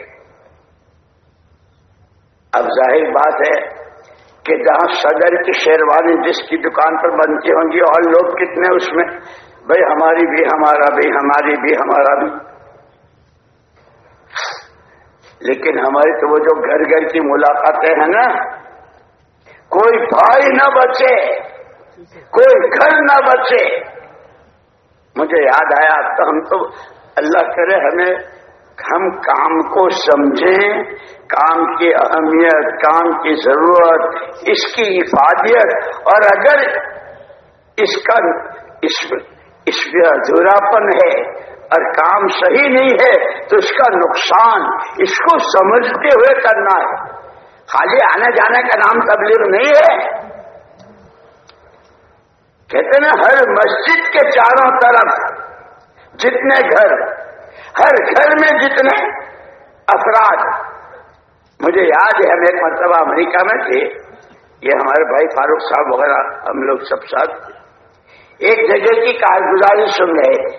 اب ظاہر بات ہے کہ جہاں صدر کی شیروانی جس کی دکان پر بنتی ہوں گی اور لوگ کتنے اس میں، بھائی ہماری بھی ہمارا بھی ہماری بھی ہمارا بھی، لیکن ہماری تو وہ جو گھر گھر کی ملاقاتیں ہیں نا، کوئی بھائی نہ بچے کوئی گھر نہ بچے۔ مجھے یاد آیا تو ہم تو اللہ کرے ہمیں ہم کام کو سمجھیں، کام کی اہمیت، کام کی ضرورت، اس کی افادیت، اور اگر اس کا اس اس میں ادھوراپن ہے اور کام صحیح نہیں ہے تو اس کا نقصان اس کو سمجھتے ہوئے کرنا ہے۔ خالی آنے جانے کا نام تبلیغ نہیں ہے۔ کہتے ہیں ہر مسجد کے چاروں طرف جتنے گھر، ہر گھر میں جتنے افراد، مجھے یاد ہے ہم ایک مرتبہ امریکہ میں تھے، یہ ہمارے بھائی فاروق صاحب وغیرہ ہم لوگ سب ساتھ ایک جگہ کی کارگزاری سن رہے تھے،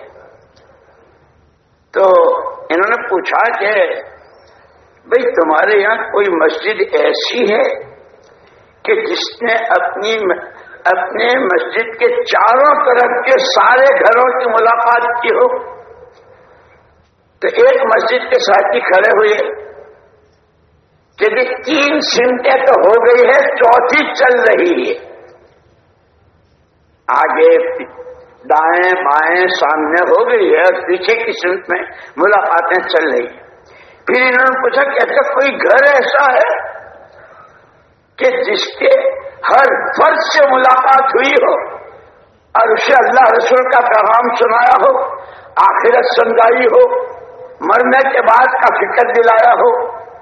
تو انہوں نے پوچھا کہ بھئی تمہارے یہاں کوئی مسجد ایسی ہے کہ جس نے اپنی اپنے مسجد کے چاروں طرف کے سارے گھروں کی ملاقات کی ہو؟ تو ایک مسجد کے ساتھی کھڑے ہوئے کہ تین سمتیں تو ہو گئی ہے، چوتھی چل رہی ہے، آگے دائیں بائیں سامنے ہو گئی ہے اور پیچھے کی سمت میں ملاقاتیں چل رہی ہیں۔ پھر انہوں نے پوچھا کہ ایسا کوئی گھر ایسا ہے کہ جس کے ہر فرد سے ملاقات ہوئی ہو اور اسے اللہ رسول کا پیغام سنایا ہو، آخرت سمجھائی ہو، مرنے کے بعد کا فکر دلایا ہو؟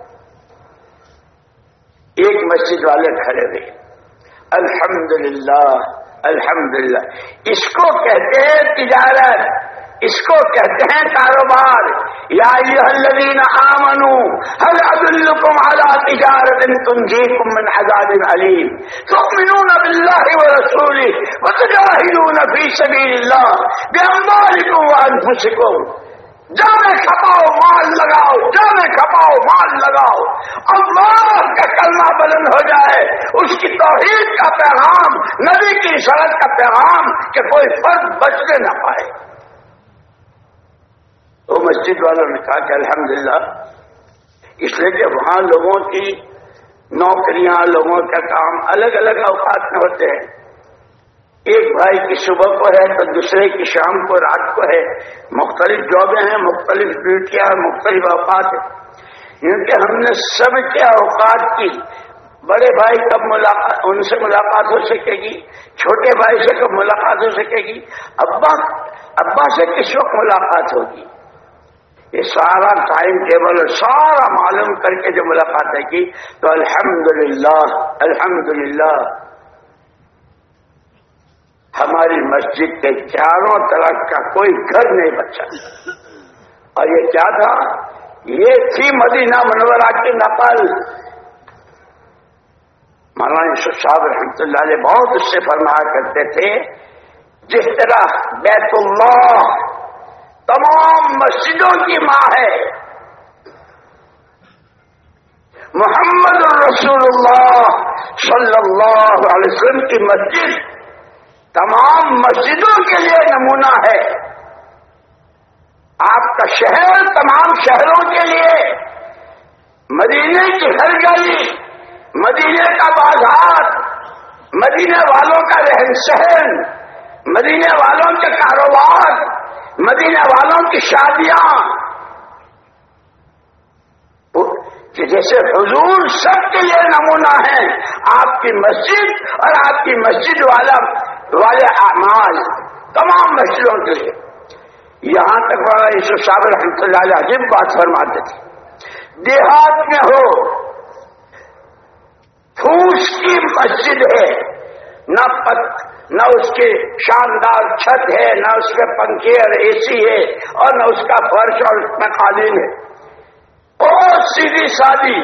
ایک مسجد والے کھڑے ہوئے، الحمدللہ الحمدللہ، اس کو کہتے ہیں تجارت، اس کو کہتے ہیں کاروبار۔ یا ایھا الذین آمنوا هل ادلکم علی تجارۃ تنجیکم من عذاب علیم تؤمنون باللہ ورسولہ وتجاہدون فی سبیل اللہ باموالکم وانفسکم۔ جانے کھپاؤ مال لگاؤ، جانے کھپاؤ مال لگاؤ، اللہ کا کلمہ بلند ہو جائے، اس کی توحید کا پیغام، نبی کی رسالت کا پیغام، کہ کوئی فرد بچنے نہ پائے۔ وہ مسجد والوں نے کہا کہ الحمدللہ، اس لیے کہ وہاں لوگوں کی نوکریاں، لوگوں کا کام الگ الگ اوقات میں ہوتے ہیں۔ ایک بھائی کی صبح کو ہے تو دوسرے کی شام کو، رات کو ہے، مختلف جابیں ہیں، مختلف ڈیوٹیاں، مختلف اوقات ہیں، کیونکہ ہم نے سب کے اوقات کی بڑے بھائی کب ملاقات ان سے ملاقات ہو سکے گی؟ چھوٹے بھائی سے کب ملاقات ہو سکے گی؟ ابا ابا سے کس وقت ملاقات ہوگی؟ یہ سارا ٹائم ٹیبل سارا معلوم کر کے جو ملاقات ہے کی تو الحمدللہ الحمدللہ ہماری مسجد کے چاروں طرف کا کوئی گھر نہیں بچا. اور یہ کیا تھا؟ یہ تھی مدینہ منورہ کی نقل. مولانا یوسف صاحب رحمۃ اللہ علیہ بہت اس سے فرمایا کرتے تھے جس طرح بیت اللہ تمام مسجدوں کی ماں ہے، محمد الرسول اللہ صلی اللہ علیہ وسلم کی مسجد تمام مسجدوں کے لیے نمونہ ہے. آپ کا شہر تمام شہروں کے لیے، مدینے کی ہر گلی، مدینے کا بازار، مدینے والوں کا رہن سہن، مدینے والوں کے کاروبار، مدینے والوں کی شادیاں، جیسے حضور سب کے لیے نمونہ ہے. آپ کی مسجد اور آپ کی مسجد والا والے اعمال تمام مسجدوں کے لیے. یہاں تک مولانا یوسف صاحب رحمۃ اللہ علیہ عجیب بات فرماتے تھے. دیہات میں ہو پھوس کی مسجد ہے، نہ پت نہ اس کی شاندار چھت ہے، نہ اس کے پنکھے اور اے سی ہے، اور نہ اس کا فرش اور اس میں قالین ہے، بہت سیدھی سادی.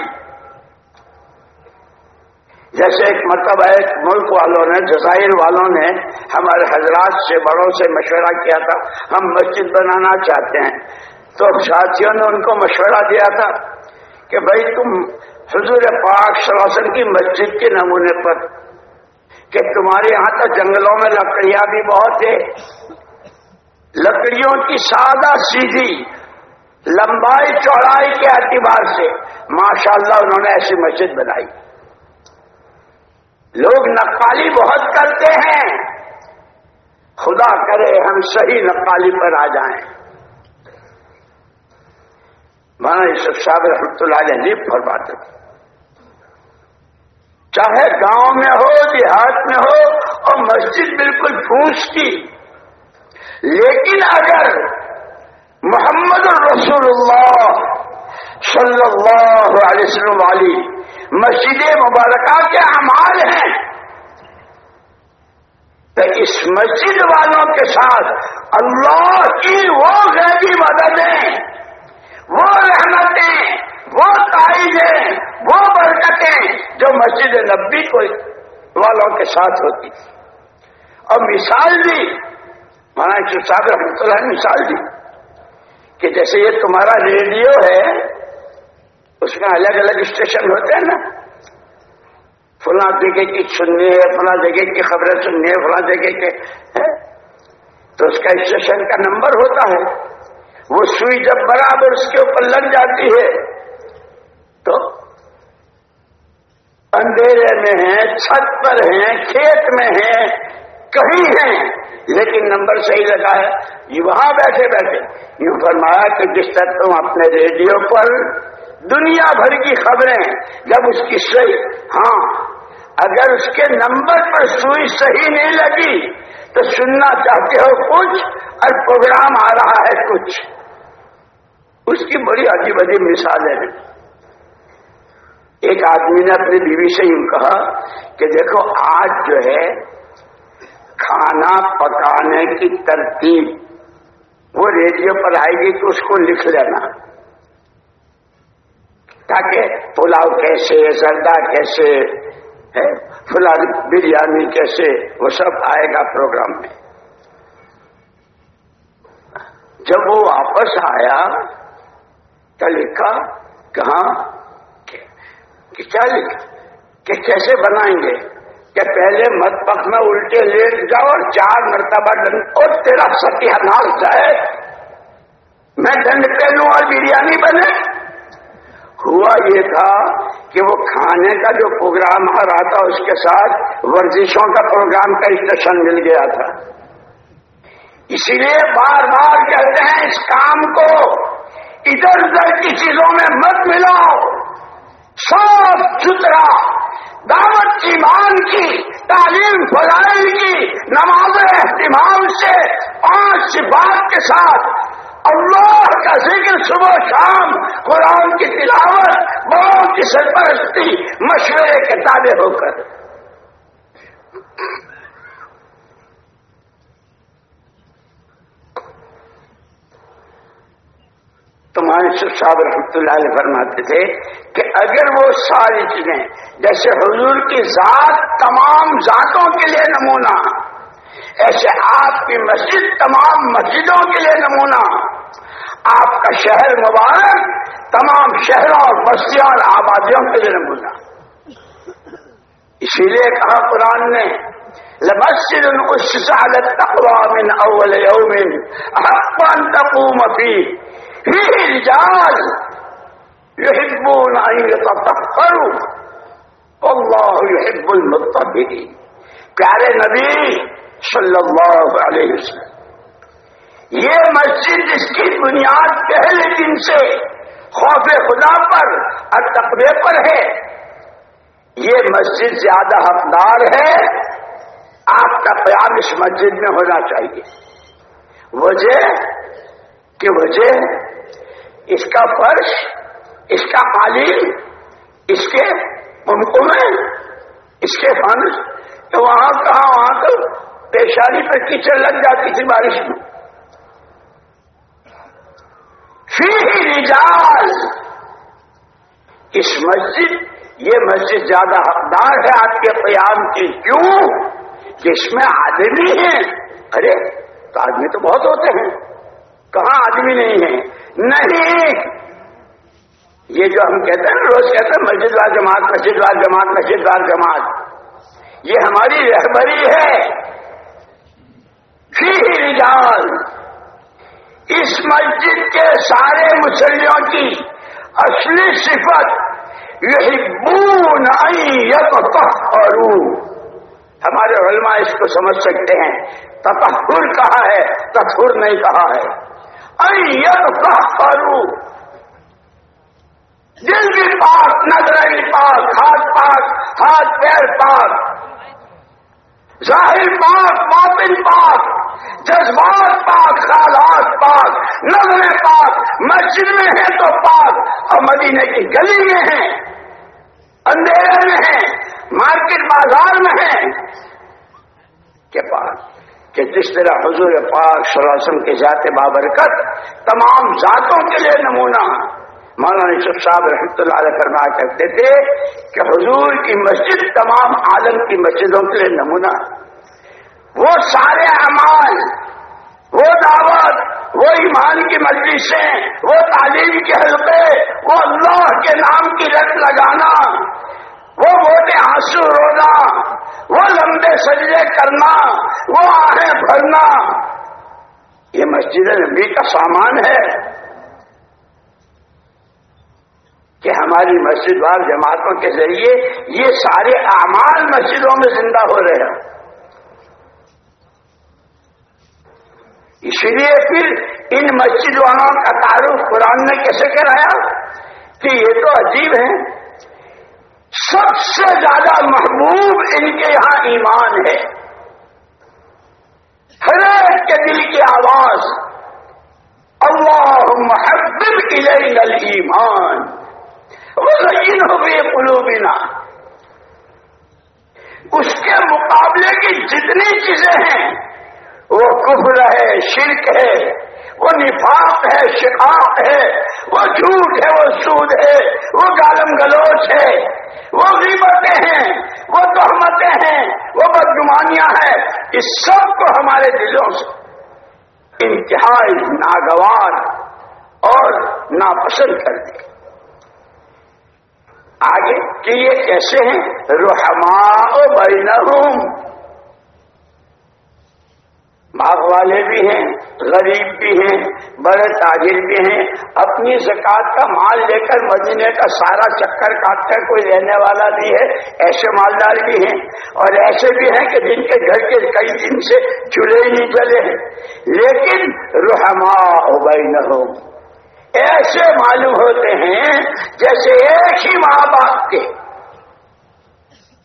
جیسے ایک مرتبہ ایک ملک والوں نے، جزائر والوں نے ہمارے حضرات سے بڑوں سے مشورہ کیا تھا ہم مسجد بنانا چاہتے ہیں. تو ساتھیوں نے ان کو مشورہ دیا تھا کہ بھائی تم حضور پاک صلی اللہ علیہ وسلم کی مسجد کے نمونے پر، کہ تمہارے یہاں تو جنگلوں میں لکڑیاں بھی بہت ہے، لکڑیوں کی سادہ سیدھی لمبائی چوڑائی کے اعتبار سے ماشاءاللہ انہوں نے ایسی مسجد بنائی. لوگ نقالی بہت کرتے ہیں، خدا کرے ہم صحیح نقالی پر آ جائیں. مولانا یوسف صاحب رحمۃ اللہ علیہ فرماتے تھے چاہے گاؤں میں ہو دیہات میں ہو اور مسجد بالکل پھوس کی، لیکن اگر محمد الرسول اللہ صلی اللہ علیہ وسلم والی مسجد مبارکہ کے اعمال ہیں تو اس مسجد والوں کے ساتھ اللہ کی وہ غیبی مددیں، وہ رحمتیں، وہ تائیدیں، وہ برکتیں جو مسجد نبی کو والوں کے ساتھ ہوتی تھی. اور مثال دی مولانا یوسف صاحب رحمۃ اللہ نے مثال دی کہ جیسے یہ تمہارا ریڈیو ہے، اس میں الگ الگ اسٹیشن ہوتے ہیں نا، فلاں جگہ کی سننی ہے، فلاں جگہ کی خبریں سننی ہے، فلاں جگہ کے ہے، تو اس کا اسٹیشن کا نمبر ہوتا ہے. وہ سوئی جب برابر اس کے اوپر لگ جاتی ہے تو اندھیرے میں ہیں، چھت پر ہیں، کھیت میں ہیں، کہیں ہیں، لیکن نمبر صحیح لگا ہے. یہ وہاں بیٹھے بیٹھے یوں فرمایا کہ جس طرح تم اپنے ریڈیو پر دنیا بھر کی خبریں جب اس کی صحیح، ہاں اگر اس کے نمبر پر سوئی صحیح نہیں لگی تو سننا چاہتے ہو کچھ اور پروگرام آ رہا ہے کچھ. اس کی بڑی عجیب عجیب مثالیں ہیں. ایک آدمی نے اپنی بیوی سے یوں کہا کہ دیکھو آج جو ہے کھانا پکانے کی ترتیب وہ ریڈیو پر آئے گی تو اس کو لکھ لینا، تاکہ پلاؤ کیسے، زردہ کیسے ہے، فلاں بریانی کیسے، وہ سب آئے گا پروگرام میں. جب وہ واپس آیا تو لکھا کہاں کہ کیا لکھا کہ کیسے بنائیں گے کہ پہلے مطبخ میں الٹے لیٹ جاؤ اور چار مرتبہ ڈنڈ اور تیرا ستیہ نال جائے، میں ڈنڈ پہ لوں اور بریانی بنے. ہوا یہ تھا کہ وہ کھانے کا جو پروگرام آ رہا تھا اس کے ساتھ ورزشوں کا پروگرام کا اسٹیشن مل گیا تھا. اسی لیے بار بار کہتے ہیں اس کام کو ادھر ادھر کی چیزوں میں مت ملاؤ، صاف ستھرا دعوت ایمان کی، تعلیم فضائل کی، نماز اہتمام سے، پانچ صفات کے ساتھ اللہ کا ذکر صبح شام، قرآن کی تلاوت، بڑوں کی سرپرستی، مشورے کے تابع ہو کر تمہارے شیخ صاحب رحمۃ اللہ علیہ فرماتے تھے کہ اگر وہ ساری چیزیں جیسے حضور کی ذات تمام ذاتوں کے لیے نمونہ، ایسے آپ کی مسجد تمام مسجدوں کے لیے نمونہ، آپ کا شہر مبارک تمام شہروں اور بستیوں اور آبادیوں کے لیے نمونہ۔ اسی لیے کہا قرآن نے لمسجد اسس علی التقوی من اول یوم احق ان تقوم فیہ فیہ رجال یحبون ان یتطہروا واللہ یحب المطہرین۔ پیارے نبی صلی اللہ علیہ وسلم، یہ مسجد جس کی بنیاد پہلے دن سے خوف خدا پر اور تقوی پر ہے، یہ مسجد زیادہ حقدار ہے، آپ کا قیام اس مسجد میں ہونا چاہیے۔ وجہ کہ وجہ اس کا فرش، اس کا قالین، اس کے قمقمے، اس کے فانوس، تو وہاں کہاں وہاں تو پیشانی پر کیچڑ لگ جاتی تھی بارش میں۔ فیہ رجال، اس مسجد، یہ مسجد زیادہ حقدار ہے آپ کے قیام کی۔ کیوں؟ کہ اس میں آدمی ہیں۔ ارے تو آدمی تو بہت ہوتے ہیں، کہاں آدمی نہیں ہے؟ نہیں، یہ جو ہم کہتے ہیں روز کہتے ہیں مسجد وال جماعت، مسجد وال جماعت، مسجد وال جماعت، یہ ہماری رہبری ہے۔ فیہ رجال، اس مسجد کے سارے مصلیوں کی اصلی صفت یحبون ان یتطہروا، ہمارے علماء اس کو سمجھ سکتے ہیں، تطہر کہا ہے، تطہر نہیں کہا ہے۔ ان یتطہروا، دل بھی پاک، نظر بھی پاک، ہاتھ پاک، ہاتھ پیر پاک، ظاہر پاک، باطن پاک، جذبات پاک، خیالات پاک، نظریں پاک، مسجد میں ہیں تو پاک، اور مدینے کی گلی میں ہیں، اندھیرے میں ہیں، مارکیٹ بازار میں ہیں کہ پاک، کہ جس طرح حضور پاک صلی اللہ علیہ وسلم کی ذات بابرکت تمام ذاتوں کے لیے نمونہ۔ مولانا یوسف صاحب رحمۃ اللہ علیہ فرمایا کرتے تھے کہ حضور کی مسجد تمام عالم کی مسجدوں کے لیے نمونہ۔ وہ سارے اعمال، وہ دعوت، وہ ایمان کی مجلسیں، وہ تعلیم کے حلقے، وہ اللہ کے نام کی رٹ لگانا، وہ موٹے آنسو رونا، وہ لمبے سجدے کرنا، وہ آہیں بھرنا، یہ مسجد نبی کا سامان ہے کہ ہماری مسجد وال جماعتوں کے ذریعے یہ سارے اعمال مسجدوں میں زندہ ہو رہے ہیں۔ اسی لیے پھر ان مسجد والوں کا تعارف قرآن نے کیسے کرایا کہ یہ تو عجیب ہے، سب سے زیادہ محبوب ان کے یہاں ایمان ہے۔ ہر ایک کے دل کی آواز اللہم حبب الینا الایمان وزینہ فی قلوبنا، اس کے مقابلے کی جتنی چیزیں ہیں وہ کفر ہے، شرک ہے، وہ نفاق ہے، شقاق ہے، وہ جھوٹ ہے، وہ سود ہے، وہ گالم گلوچ ہے، وہ غیبتیں ہیں، وہ تہمتیں ہیں، وہ بدگمانیاں ہیں، اس سب کو ہمارے دلوں سے انتہائی ناگوار اور ناپسند کر دیں۔ آگے کہ یہ کیسے ہیں؟ رحماء بینہم، باغ والے بھی ہیں، غریب بھی ہیں، بڑے تاجر بھی ہیں، اپنی زکوٰۃ کا مال لے کر مدینے کا سارا چکر کاٹ کر کوئی لینے والا بھی ہے، ایسے مالدار بھی ہیں، اور ایسے بھی ہیں کہ جن کے گھر کے کئی دن سے چولہے ہی نہیں جلے ہیں، لیکن رحماء بینہم، ایسے معلوم ہوتے ہیں جیسے ایک ہی ماں باپ کے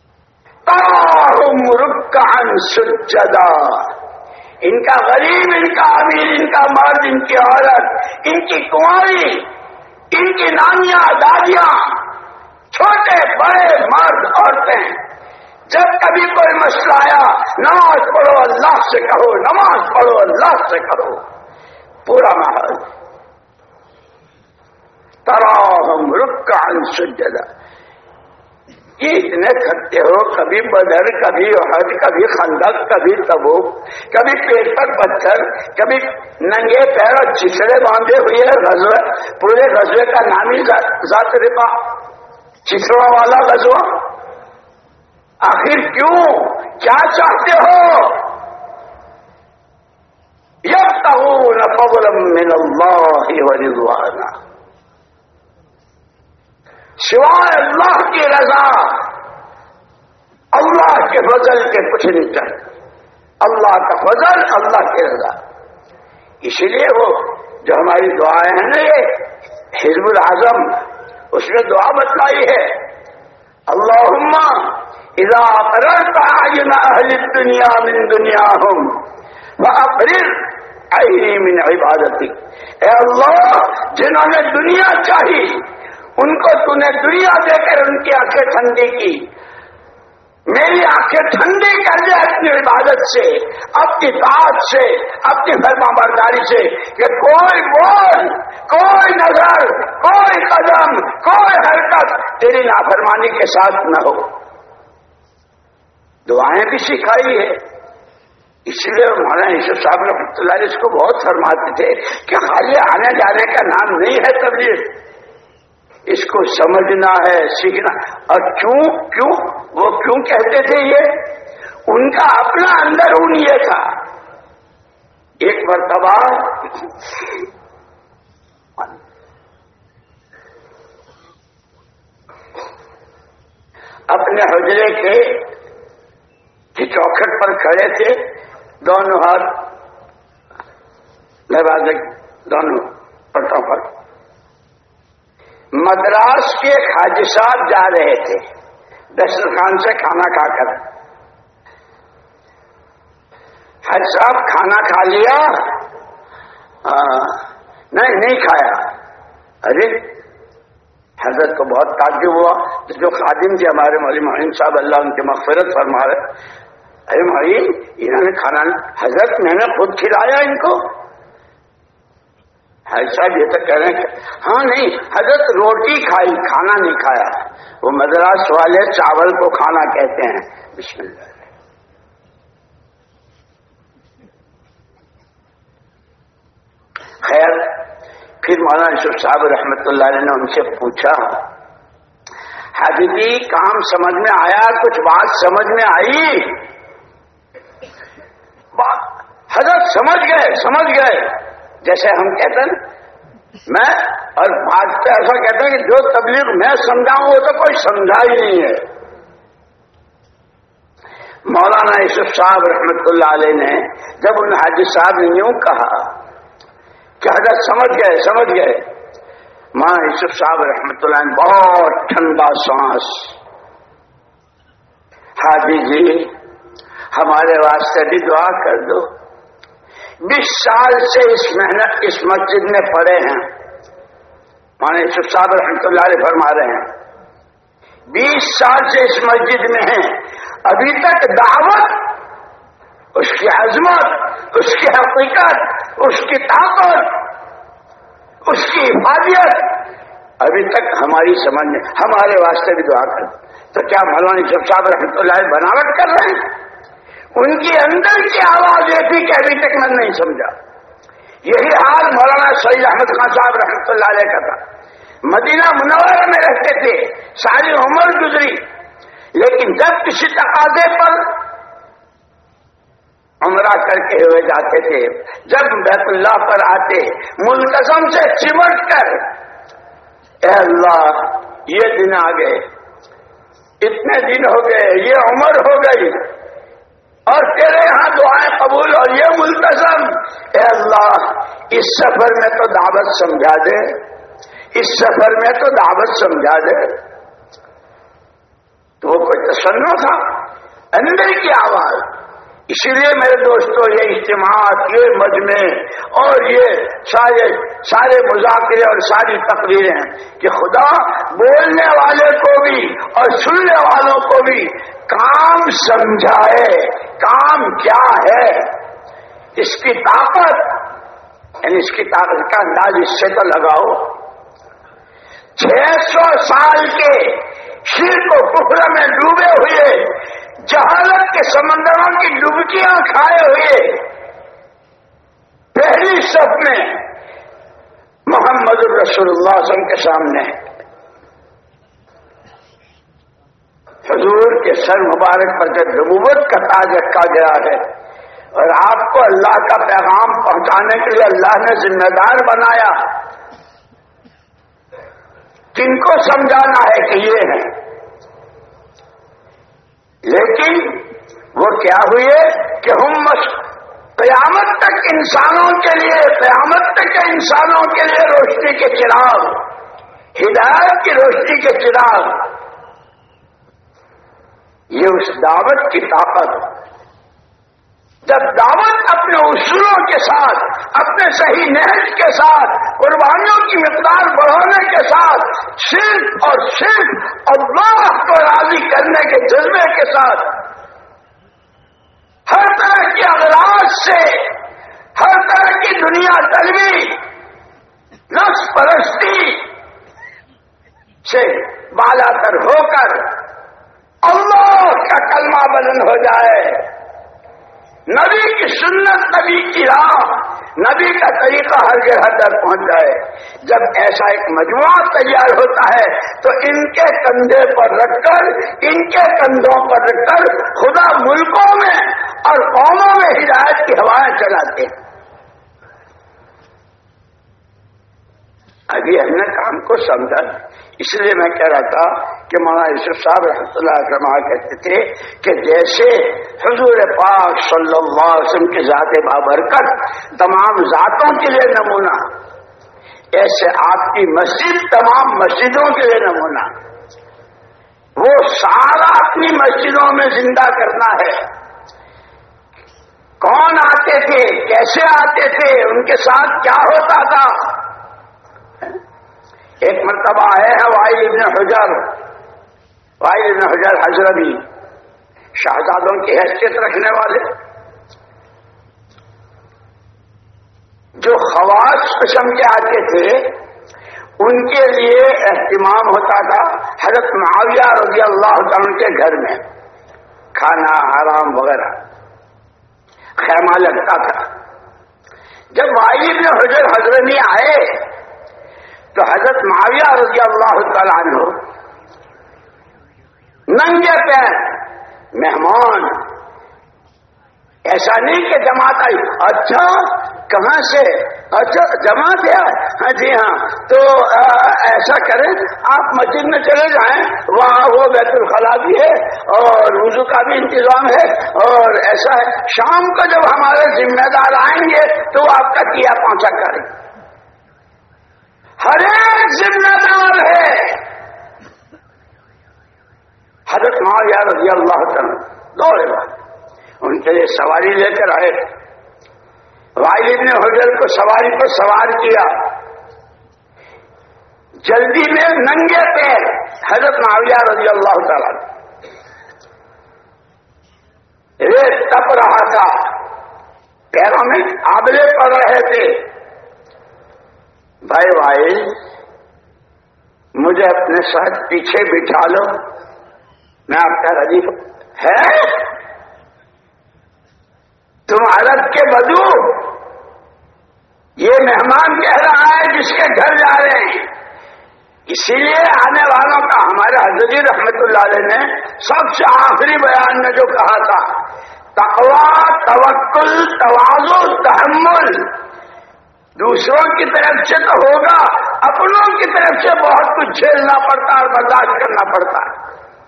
تراہم رکعا سجدا، ان کا غریب، ان کا امیر، ان کا مرد، ان کی عورت، ان کی کنواری، ان کی نانیاں، دادیاں، چھوٹے بڑے مرد عورتیں، جب کبھی کوئی مسئلہ آیا، نماز پڑھو اللہ سے کہو، نماز پڑھو اللہ سے کہو، پورا ماحول تراہم رکعا سجدا۔ یہ اتنے تھکتے ہو، کبھی بدر، کبھی احد، کبھی خندق، کبھی تبوک، کبھی پیٹ پر پتھر، کبھی ننگے پیر اور چچڑے باندھے ہوئے غزوہ، پورے غزوے کا نام ہی ذات رقاع، چچڑوں والا غزوہ۔ آخر کیوں؟ کیا چاہتے ہو؟ یبتغون فضلا من اللہ ورضوانا، سوائے اللہ کی رضا، اللہ کے فضل کے کچھ نہیں چاہتے، اللہ کا فضل، اللہ کی رضا۔ اسی لیے وہ جو ہماری دعائیں ہیں نا، یہ حزب الاعظم، اس نے دعا بتلائی ہے، اللہم اذا اقررت اعین اہل الدنیا من دنیاہم فاقرر عینی من عبادتک۔ اے اللہ، جنہوں نے دنیا چاہی ان کو تو نے دنیا دے کر ان کی آنکھیں ٹھنڈی کی، میری آنکھیں ٹھنڈی کر دے اپنی عبادت سے، اپنی طاعت سے، اپنی فرما برداری سے، کہ کوئی بول، کوئی نظر، کوئی قدم، کوئی حرکت تیری نافرمانی کے ساتھ نہ ہو۔ دعائیں بھی سکھائی ہے، اسی لیے مولانا یوسف صاحب رحمۃ اللہ علیہ اس کو بہت فرماتے تھے کہ خالی آنے جانے کا نام نہیں ہے تبلیغ، اس کو سمجھنا ہے، سیکھنا۔ اور کیوں کیوں وہ کیوں کہتے تھے یہ؟ ان کا اپنا اندرون یہ تھا۔ ایک مرتبہ اپنے حجرے کے چوکھٹ پر کھڑے تھے، دونوں ہاتھ دروازے دونوں پٹوں پر، مدراس کے حاجی صاحب جا رہے تھے دسترخوان سے کھانا کھا کر۔ حاجی صاحب کھانا کھا لیا؟ نہیں نہیں کھایا۔ ارے حضرت کو بہت تعجب ہوا، جو خادم تھے ہمارے مولوی معین صاحب، اللہ ان کی مغفرت فرما رہے، ارے معین انہوں نے کھانا، حضرت میں نے خود کھلایا ان کو۔ حضرت صاحب یہ تو کہہ رہے ہیں ہاں نہیں حضرت روٹی کھائی، کھانا نہیں کھایا، وہ مدراس والے چاول کو کھانا کہتے ہیں۔ بسم اللہ۔ خیر، پھر مولانا یوسف صاحب رحمۃ اللہ علیہ نے ان سے پوچھا، حبیبی کام سمجھ میں آیا؟ کچھ بات سمجھ میں آئی؟ حضرت سمجھ گئے سمجھ گئے جیسے ہم کہتے ہیں، میں اور بات پہ ایسا کہتے ہیں کہ جو تبلیغ میں سمجھاؤں وہ تو کوئی سمجھا ہی نہیں ہے۔ مولانا یوسف صاحب رحمۃ اللہ علیہ نے جب ان حاجی صاحب نے یوں کہا کہ حضرت سمجھ گئے سمجھ گئے، مولانا یوسف صاحب رحمۃ اللہ نے بہت ٹھنڈا سانس، حاجی جی ہمارے واسطے بھی دعا کر دو، بیس سال سے اس محنت اس مسجد میں پڑے ہیں۔ مولانا یوسف صاحب رحمۃ اللہ علیہ فرما رہے ہیں بیس سال سے اس مسجد میں ہیں، ابھی تک دعوت، اس کی عظمت، اس کی حقیقت، اس کی طاقت، اس کی حفاظت ابھی تک ہماری سمجھ میں، ہمارے واسطے بھی دعا کر۔ تو کیا مولانا یوسف صاحب رحمۃ اللہ علیہ بناوٹ کر رہے ہیں؟ ان کی اندر کی آواز یہ تھی کہ ابھی تک میں نہیں سمجھا۔ یہی حال مولانا سعید احمد خان صاحب رحمۃ اللہ علیہ کا تھا، مدینہ منورہ میں رہتے تھے، ساری عمر گزری، لیکن جب کسی تقاضے پر عمرہ کر کے ہوئے جاتے تھے، جب بیت اللہ پر آتے، ملتزم سے چمٹ کر، اے اللہ یہ دن آ گئے، اتنے دن ہو گئے، یہ عمر ہو گئی، اور تیرے یہاں دعائیں قبول، اور یہ ملتزم، اے اللہ اس سفر میں تو دعوت سمجھا دے، اس سفر میں تو دعوت سمجھا دے۔ تو وہ کوئی تسنہ تھا؟ اندر کی آواز. اسی لیے میرے دوستوں یہ اجتماعات، یہ مجمع اور یہ سارے سارے مذاکرے اور ساری تقریریں کہ خدا بولنے والے کو بھی اور سننے والوں کو بھی کام سمجھائے. کام کیا ہے، اس کی طاقت، یعنی اس کی طاقت کا انداز اس سے تو لگاؤ. چھ سو سال کے شرک و کفر میں ڈوبے ہوئے، جہالت کے سمندروں کی ڈبکیاں کھائے ہوئے پہلی صف میں محمد الرسول اللہ صلی اللہ علیہ وسلم کے سامنے حضور کے سر مبارک پر جو نبوت کا تاج رکھا گیا ہے اور آپ کو اللہ کا پیغام پہنچانے کے لیے اللہ نے ذمہ دار بنایا، کن کو سمجھانا ہے کہ یہ ہے. لیکن وہ کیا ہوئے کہ ہم قیامت تک انسانوں کے لیے، قیامت تک کے انسانوں کے لیے روشنی کے چراغ، ہدایت کی روشنی کے چراغ. یہ اس دعوت کی طاقت. جب دعوت اپنے اصولوں کے ساتھ، اپنے صحیح نہج کے ساتھ، قربانیوں کی مقدار بڑھانے کے ساتھ، صرف اور صرف اللہ کو راضی کرنے کے جذبے کے ساتھ، ہر طرح کی اغراض سے، ہر طرح کی دنیا طلبی، نفس پرستی سے بالا تر ہو کر اللہ کا کلمہ بلند ہو جائے، نبی کی سنت، نبی کی راہ، نبی کا طریقہ ہر جگہ تک پہنچ جائے. جب ایسا ایک مجموعہ تیار ہوتا ہے تو ان کے کندھے پر رکھ کر، ان کے کندھوں پر رکھ کر خدا ملکوں میں اور قوموں میں ہدایت کی ہوائیں چلاتے ہیں. ابھی ہم نے کام کو سمجھا، اس لیے میں کہہ رہا تھا کہ مولانا یوسف صاحب رحمۃ اللہ علیہ کہتے تھے کہ جیسے حضور پاک صلی اللہ علیہ وسلم کی ذات بابرکت تمام ذاتوں کے لیے نمونہ، ایسے آپ کی مسجد تمام مسجدوں کے لیے نمونہ. وہ سارا اپنی مسجدوں میں زندہ کرنا ہے. کون آتے تھے، کیسے آتے تھے، ان کے ساتھ کیا ہوتا تھا. ایک مرتبہ آئے ہیں وائل ابن حجر، وائل ابن حجر حضرمی، شہزادوں کی حیثیت رکھنے والے، جو خواص قسم کے آتے تھے ان کے لیے اہتمام ہوتا تھا حضرت معاویہ رضی اللہ عنہ کے گھر میں، کھانا آرام وغیرہ خیمہ لگتا تھا. جب وائل ابن حجر حضرمی آئے تو حضرت معاویہ رضی اللہ تعالیٰ عنہ ننگے پیر، مہمان، ایسا نہیں کہ جماعت آئی. اچھا کہاں سے؟ اچھا جماعت ہے، ہاں جی ہاں، تو ایسا کریں آپ مسجد میں چلے جائیں، وہاں وہ بیت الخلا بھی ہے اور وضو کا بھی انتظام ہے، اور ایسا ہے شام کو جب ہمارے ذمہ دار آئیں گے تو وہ آپ کا کیا پہنچا کریں. ہر ایک ذمہ دار ہے. حضرت معاویہ رضی اللہ عنہ دوڑے ان کے لیے سواری لے کر آئے. وائل ابن حجر کو سواری پر سوار کیا، جلدی میں ننگے پیر حضرت معاویہ رضی اللہ تعالی ریت تپ رہا تھا، پیروں میں آبلے پڑ رہے تھے. بھائی وائل مجھے اپنے ساتھ پیچھے بٹھا لو، میں آپ کا ردیف ہے. تم عرب کے بدو، یہ مہمان کہہ رہا ہے جس کے گھر جا رہے ہیں. اسی لیے آنے والوں کا ہمارے حضرت جی رحمت اللہ علیہ نے سب سے آخری بیان میں جو کہا تھا، تقویٰ، توکل، تواضع، تحمل. دوسروں کی طرف سے تو ہوگا، اپنوں کی طرف سے بہت کچھ جھیلنا پڑتا اور برداشت کرنا پڑتا ہے.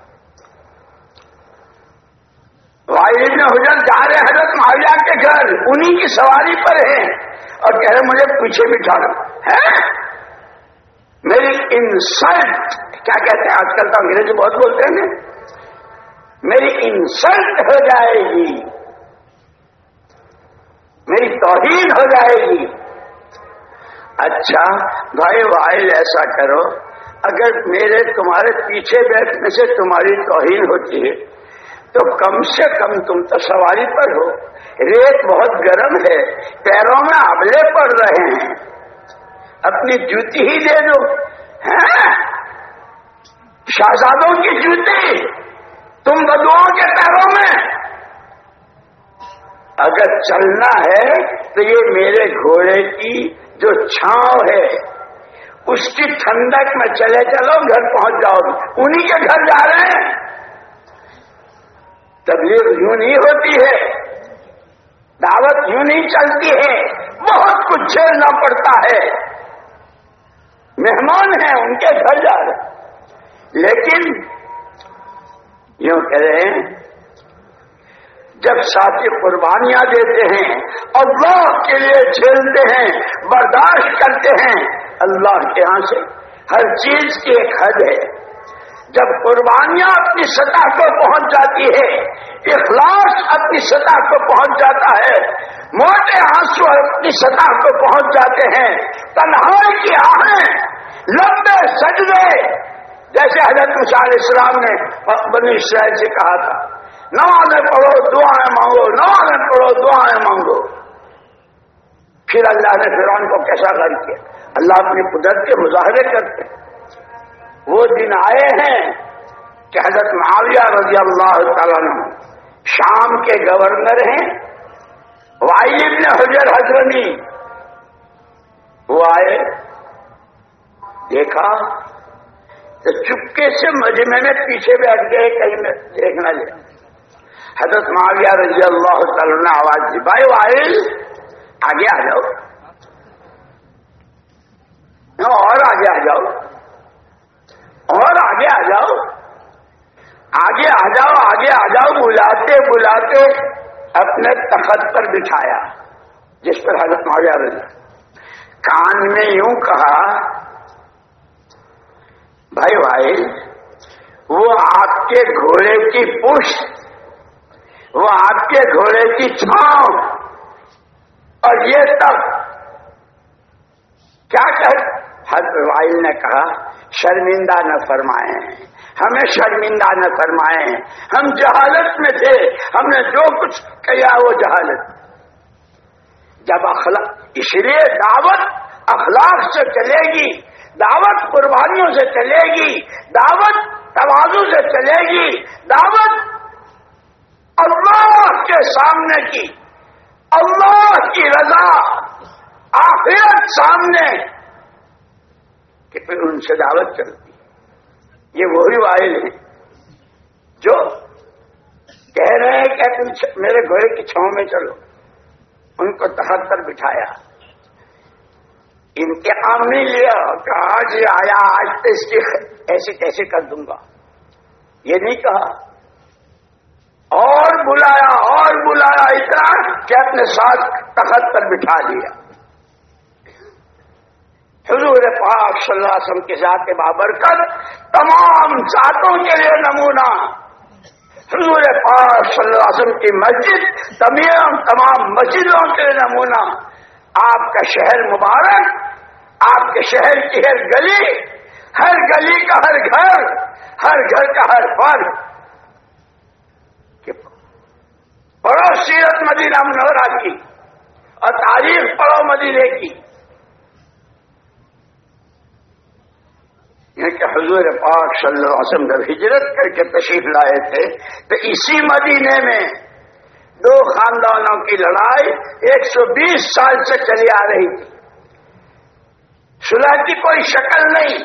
وائل ابن حجر جا رہے حضرت معاویہ کے گھر، انہی کی سواری پر ہیں اور کہہ رہے مجھے پیچھے بٹھا لو. ہے میری انسلٹ، کیا کہتے ہیں آج کل تو انگریزی بہت بولتے ہیں، میری انسلٹ ہو جائے گی، میری توہین ہو جائے گی۔ اچھا بھائی وائل ایسا کرو، اگر میرے تمہارے پیچھے بیٹھنے سے تمہاری توہین ہوتی ہے تو کم سے کم تم تو سواری پر ہو، ریت بہت گرم ہے، پیروں میں آبلے پڑ رہے ہیں، اپنی جوتی ہی دے دو۔ ہیں شہزادوں کی جوتی تم بدوؤں کے پیروں میں؟ اگر چلنا ہے تو یہ میرے گھوڑے کی جو چھاؤں ہے اس کی ٹھنڈک میں چلے چلو، گھر پہنچ جاؤ گے، انہی کے گھر جا رہے ہیں۔ تبلیغ یوں نہیں ہوتی ہے، دعوت یوں نہیں چلتی ہے، بہت کچھ جھیلنا پڑتا ہے۔ مہمان ہیں ان کے گھر جا رہے ہیں، لیکن یوں کہہ رہے ہیں جب ساتھی قربانیاں دیتے ہیں، اللہ کے لیے جھیلتے ہیں، برداشت کرتے ہیں، اللہ کے ہاں سے ہر چیز کی ایک حد ہے۔ جب قربانیاں اپنی سطح کو پہنچ جاتی ہے، اخلاص اپنی سطح کو پہنچ جاتا ہے، موٹے آنسو اپنی سطح کو پہنچ جاتے ہیں، تنہائی کی آہیں، لمبے سجدے، جیسے حضرت موسیٰ علیہ السلام نے بنی اسرائیل سے کہا تھا، نمازیں پڑھو دعائیں مانگو، نمازیں پڑھو دعائیں مانگو۔ پھر اللہ نے فرعون کو کیسا غرق کیا؟ اللہ اپنی قدرت کے مظاہرے کرتے ہیں۔ وہ دن آئے ہیں کہ حضرت معاویہ رضی اللہ تعالیٰ عنہ شام کے گورنر ہیں، وائل ابن حجر حضرمی، وہ آئے، دیکھا تو چپکے سے مجمع میں پیچھے بیٹھ گئے، کہیں میں دیکھنا لیا۔ حضرت معاویہ رضی اللہ تعالیٰ نے آواز دی، بھائی وائل آگے آ جاؤ، اور آگے آ جاؤ، اور آگے آ جاؤ، آگے آ جاؤ، آگے آ جاؤ، بلاتے بلاتے اپنے تخت پر بٹھایا جس پر حضرت معاویہ رضی، کان میں یوں کہا، بھائی بھائی وہ آپ کے گھوڑے کی پشت، وہ آپ کے گھوڑے کی چھاؤں، اور یہ تب کیا کر؟ حضرت وائل نے کہا شرمندہ نہ فرمائیں، ہمیں شرمندہ نہ فرمائیں، ہم جہالت میں تھے، ہم نے جو کچھ کیا وہ جہالت۔ جب اخلاق، اس لیے دعوت اخلاق سے چلے گی، دعوت قربانیوں سے چلے گی، دعوت تواضع سے چلے گی، دعوت اللہ کے سامنے کی، اللہ کی رضا، آخرت سامنے، کہ پھر ان سے دعوت چلتی ہے۔ یہ وہی وائل ہیں جو کہہ رہے ہیں کہ تم میرے گھوڑے کی چھاؤں میں چلو، ان کو تخت پر بٹھایا، انتقام نہیں لیا کہ آج یہ آیا آج تو اس کی ایسے کیسے کر دوں گا، یہ نہیں کہا، اور بلایا اور بلایا، اتنا کہ اپنے ساتھ تخت پر بٹھا لیا۔ حضور پاک صلی اللہ علیہ وسلم کی ذات بابرکت تمام ذاتوں کے لیے نمونہ، حضور پاک صلی اللہ علیہ وسلم کی مسجد تمام تمام مسجدوں کے لیے نمونہ، آپ کا شہر مبارک، آپ کے شہر کی ہر گلی، ہر گلی کا ہر گھر، ہر گھر کا ہر فرد، پڑھو سیرت مدینہ منورہ کی اور تاریخ پڑھو مدینے کی، یہ کہ حضور پاک صلی اللہ علیہ وسلم جب ہجرت کر کے تشریف لائے تھے تو اسی مدینے میں دو خاندانوں کی لڑائی ایک سو بیس سال سے چلی آ رہی تھی، صلح کی کوئی شکل نہیں،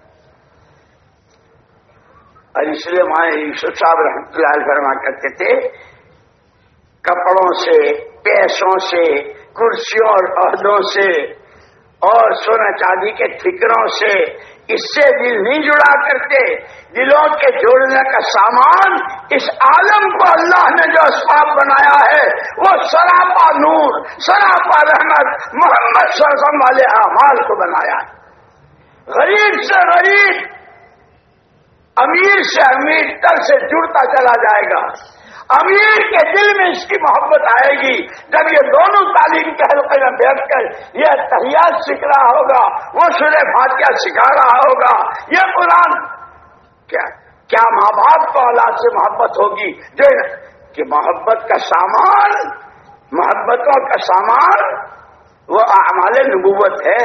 اور اس لیے ہمارے یوسف صاحب رحمۃ اللہ علیہ فرما کرتے تھے کپڑوں سے، پیسوں سے، کرسیوں اور عہدوں سے اور سونا چاندی کے ٹھکروں سے اس سے دل نہیں جڑا کرتے، دلوں کے جوڑنے کا سامان اس عالم کو اللہ نے جو اسباب بنایا ہے وہ سراپا نور، سراپا رحمت محمد صلی اللہ علیہ وسلم والے اعمال کو بنایا ہے۔ غریب سے غریب امیر سے امیر تر سے جڑتا چلا جائے گا. امیر کے دل میں اس کی محبت آئے گی جب یہ دونوں تعلیم کے حلقے میں بیٹھ کر یہ تحیات سیکھ رہا ہوگا, وہ سورہ فاتحہ سکھا رہا ہوگا, یہ قرآن. کیا کیا ماں باپ کو اولاد سے محبت ہوگی جو کہ محبت کا سامان, محبتوں کا سامان وہ اعمال نبوت ہے.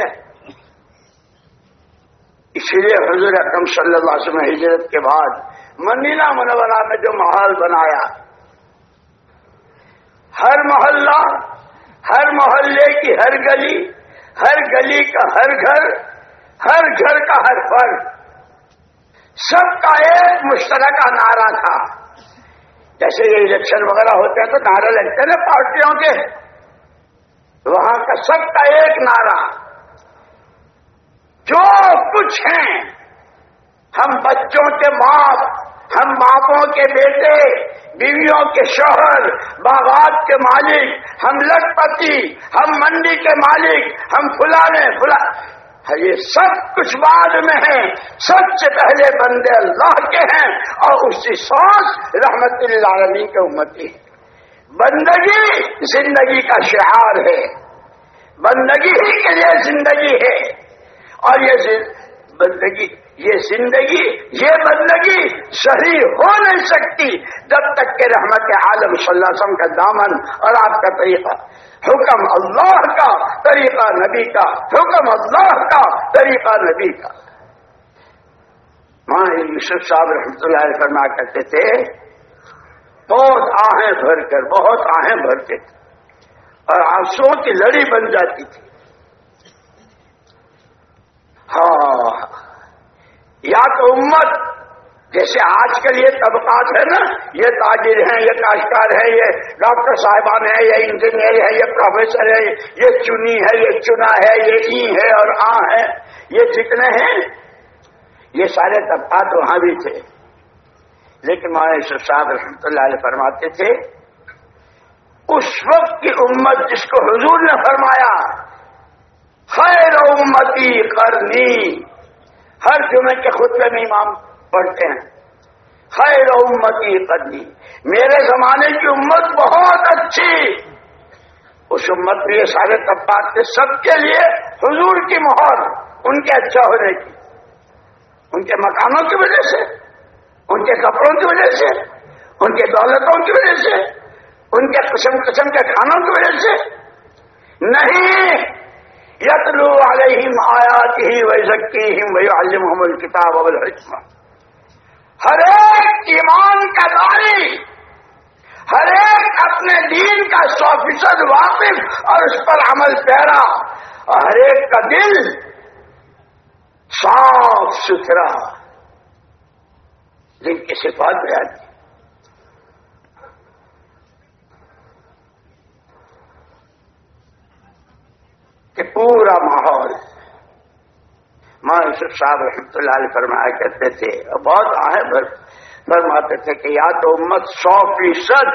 اسی لیے حضور اکرم صلی اللہ علیہ وسلم ہجرت کے بعد مدینہ منورہ میں جو ماحول بنایا, ہر محلہ, ہر محلے کی ہر گلی, ہر گلی کا ہر گھر, ہر گھر کا ہر فرد, سب کا ایک مشترکہ نعرہ تھا. جیسے یہ الیکشن وغیرہ ہوتے ہیں تو نعرے لگتے ہیں نا پارٹیوں کے, وہاں کا سب کا ایک نعرہ, جو کچھ ہیں, ہم بچوں کے باپ, ہم باپوں کے بیٹے, بیویوں کے شوہر, باغات کے مالک, ہم لکھپتی, ہم منڈی کے مالک, ہم فلانے فلا, یہ سب کچھ بعد میں ہیں. سب سے پہلے بندے اللہ کے ہیں اور اس کی سوچ رحمت للعالمین کے امتی. بندگی زندگی کا شعار ہے, بندگی ہی کے لیے زندگی ہے. اور یہ بندگی, یہ زندگی, یہ بندگی صحیح ہو نہیں سکتی جب تک کہ رحمت عالم صلی اللہ علیہ وسلم کا دامن اور آپ کا طریقہ, حکم اللہ کا, طریقہ نبی کا, حکم اللہ کا, طریقہ نبی کا. ماں یوسف صاحب رحمۃ اللہ علیہ فرما کرتے تھے, بہت آہیں بھر کر, بہت آہیں بھرتے تھے اور آنسوؤں کی لڑی بن جاتی تھی. ہاں, یا تو امت جیسے آج کل یہ طبقات ہے نا, یہ تاجر ہیں, یہ کاشتکار ہے, یہ ڈاکٹر صاحبان ہیں, یہ انجینئر ہے, یہ پروفیسر ہے, یہ چنی ہے, یہ چنا ہے, یہ ای ہے اور آ ہے, یہ جتنے ہیں یہ سارے طبقات وہاں بھی تھے. لیکن مولانا یوسف صاحب رحمۃ اللہ علیہ فرماتے تھے, اس وقت کی امت جس کو حضور نے فرمایا خیر امتی قرنی, ہر جمعے کے خطبے میں امام پڑھتے ہیں, خیر امتی قرنی, میرے زمانے کی امت بہت اچھی. اس امت میں یہ سارے طبقات کے سب کے لیے حضور کی مہر, ان کے اچھا ہونے کی, ان کے مکانوں کی وجہ سے, ان کے کپڑوں کی وجہ سے, ان کے دولتوں کی وجہ سے, ان کے قسم قسم کے کھانوں کی وجہ سے نہیں. یتلو علیہم آیاتہ ویزکیہم ویعلمہم الکتاب والحکمہ. ہر ایک ایمان کا داعی, ہر ایک اپنے دین کا سو فیصد واقف اور اس پر عمل پیرا, اور ہر ایک کا دل صاف ستھرا, جن کی صفات بیان کی. کہ پورا ماحول, ماں یوسف صاحب رحمۃ اللہ علیہ فرمایا کرتے تھے, اور بہت آہیں بھر فرماتے تھے کہ یا تو امت سو فیصد,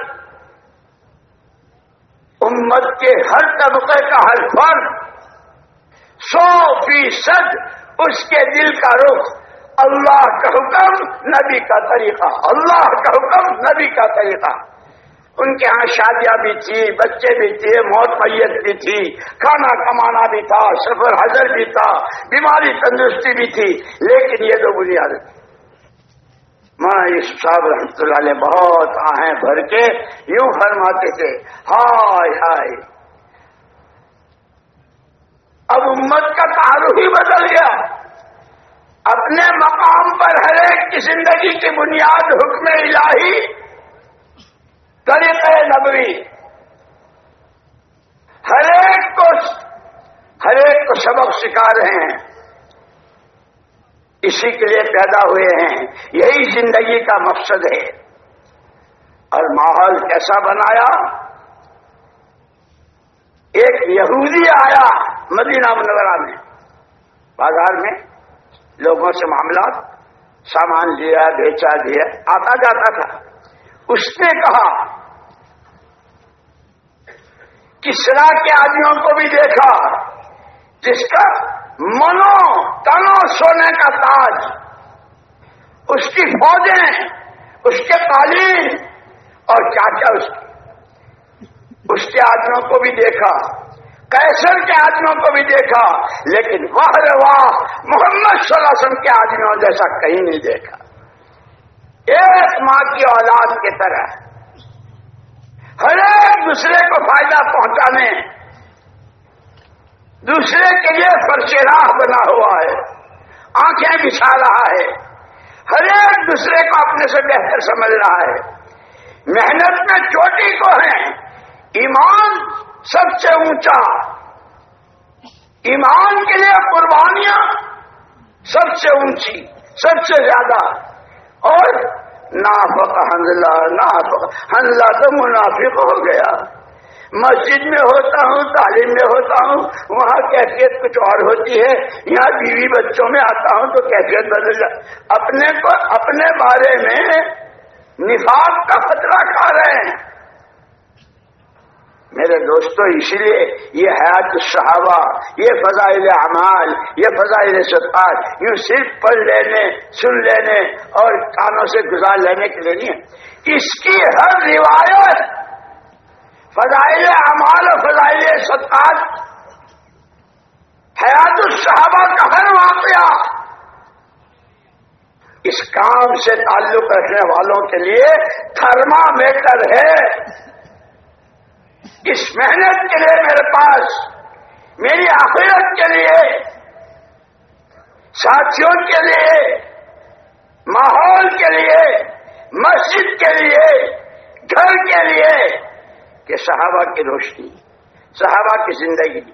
امت کے ہر طبقے کا ہر فرد سو فیصد اس کے دل کا رخ اللہ کا حکم, نبی کا طریقہ, اللہ کا حکم, نبی کا طریقہ. ان کے ہاں شادیاں بھی تھی, بچے بھی تھے, موت میت بھی تھی, کھانا کمانا بھی تھا, سفر حضر بھی تھا, بیماری تندرستی بھی تھی, لیکن یہ دو بنیادیں تھی. مولانا یوسف صاحب رحمۃ اللہ علیہ بہت آہیں بھر کے یوں فرماتے تھے, ہائے ہائے, اب امت کا تعارف ہی بدل گیا. اپنے مقام پر ہر ایک کی زندگی کی بنیاد حکم الہی, طریقہ نبوی, ہر ایک کو ہر ایک کو سبق سکھا رہے ہیں. اسی کے لیے پیدا ہوئے ہیں, یہی زندگی کا مقصد ہے. اور ماحول کیسا بنایا, ایک یہودی آیا مدینہ منورہ میں, بازار میں لوگوں سے معاملات, سامان لیا, بیچا, دیا, آتا جاتا تھا. اس نے کہا, کسرا کے آدمیوں کو بھی دیکھا جس کا منو تنو سونے کا تاج, اس کی فوجیں، اس کے قالین اور کیا کیا اس کی اس کے آدمیوں کو بھی دیکھا، قیصر کے آدمیوں کو بھی دیکھا، لیکن واہ رے واہ محمد صلی اللہ علیہ وسلم کے آدمیوں جیسا کہیں نہیں دیکھا. ایک ماں کی اولاد کی طرح ہر ایک دوسرے کو فائدہ پہنچانے، دوسرے کے لیے فرش راہ بنا ہوا ہے، آنکھیں بچھا رہا ہے، ہر ایک دوسرے کو اپنے سے بہتر سمجھ رہا ہے. محنت میں چوٹی کو ہے، ایمان سب سے اونچا، ایمان کے لیے قربانیاں سب سے اونچی، سب سے زیادہ. اور نافق حنزلہ، نافق حنزلہ تو منافق ہو گیا. مسجد میں ہوتا ہوں، تعلیم میں ہوتا ہوں، وہاں کیفیت کچھ اور ہوتی ہے، یہاں بیوی بچوں میں آتا ہوں تو کیفیت بدل جائے. اپنے کو اپنے بارے میں نفاق کا خطرہ کھا رہے ہیں. میرے دوستو، اسی لیے یہ حیات الصحابہ، یہ فضائل اعمال، یہ فضائل صدقات یوں صرف پڑھ لینے، سن لینے اور کانوں سے گزار لینے کے لیے نہیں ہے. اس کی ہر روایت فضائل اعمال اور فضائل صدقات، حیات الصحابہ کا ہر واقعہ اس کام سے تعلق رکھنے والوں کے لیے تھرمامیٹر ہے. اس محنت کے لیے میرے پاس، میری آخرت کے لیے، ساتھیوں کے لیے، ماحول کے لیے، مسجد کے لیے، گھر کے لیے، کہ صحابہ کی روشنی، صحابہ کی زندگی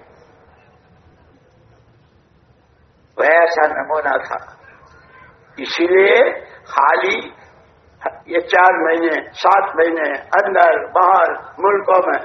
وہ ایسا نمونہ تھا. اسی لیے خالی یہ چار مہینے، سات مہینے اندر باہر ملکوں میں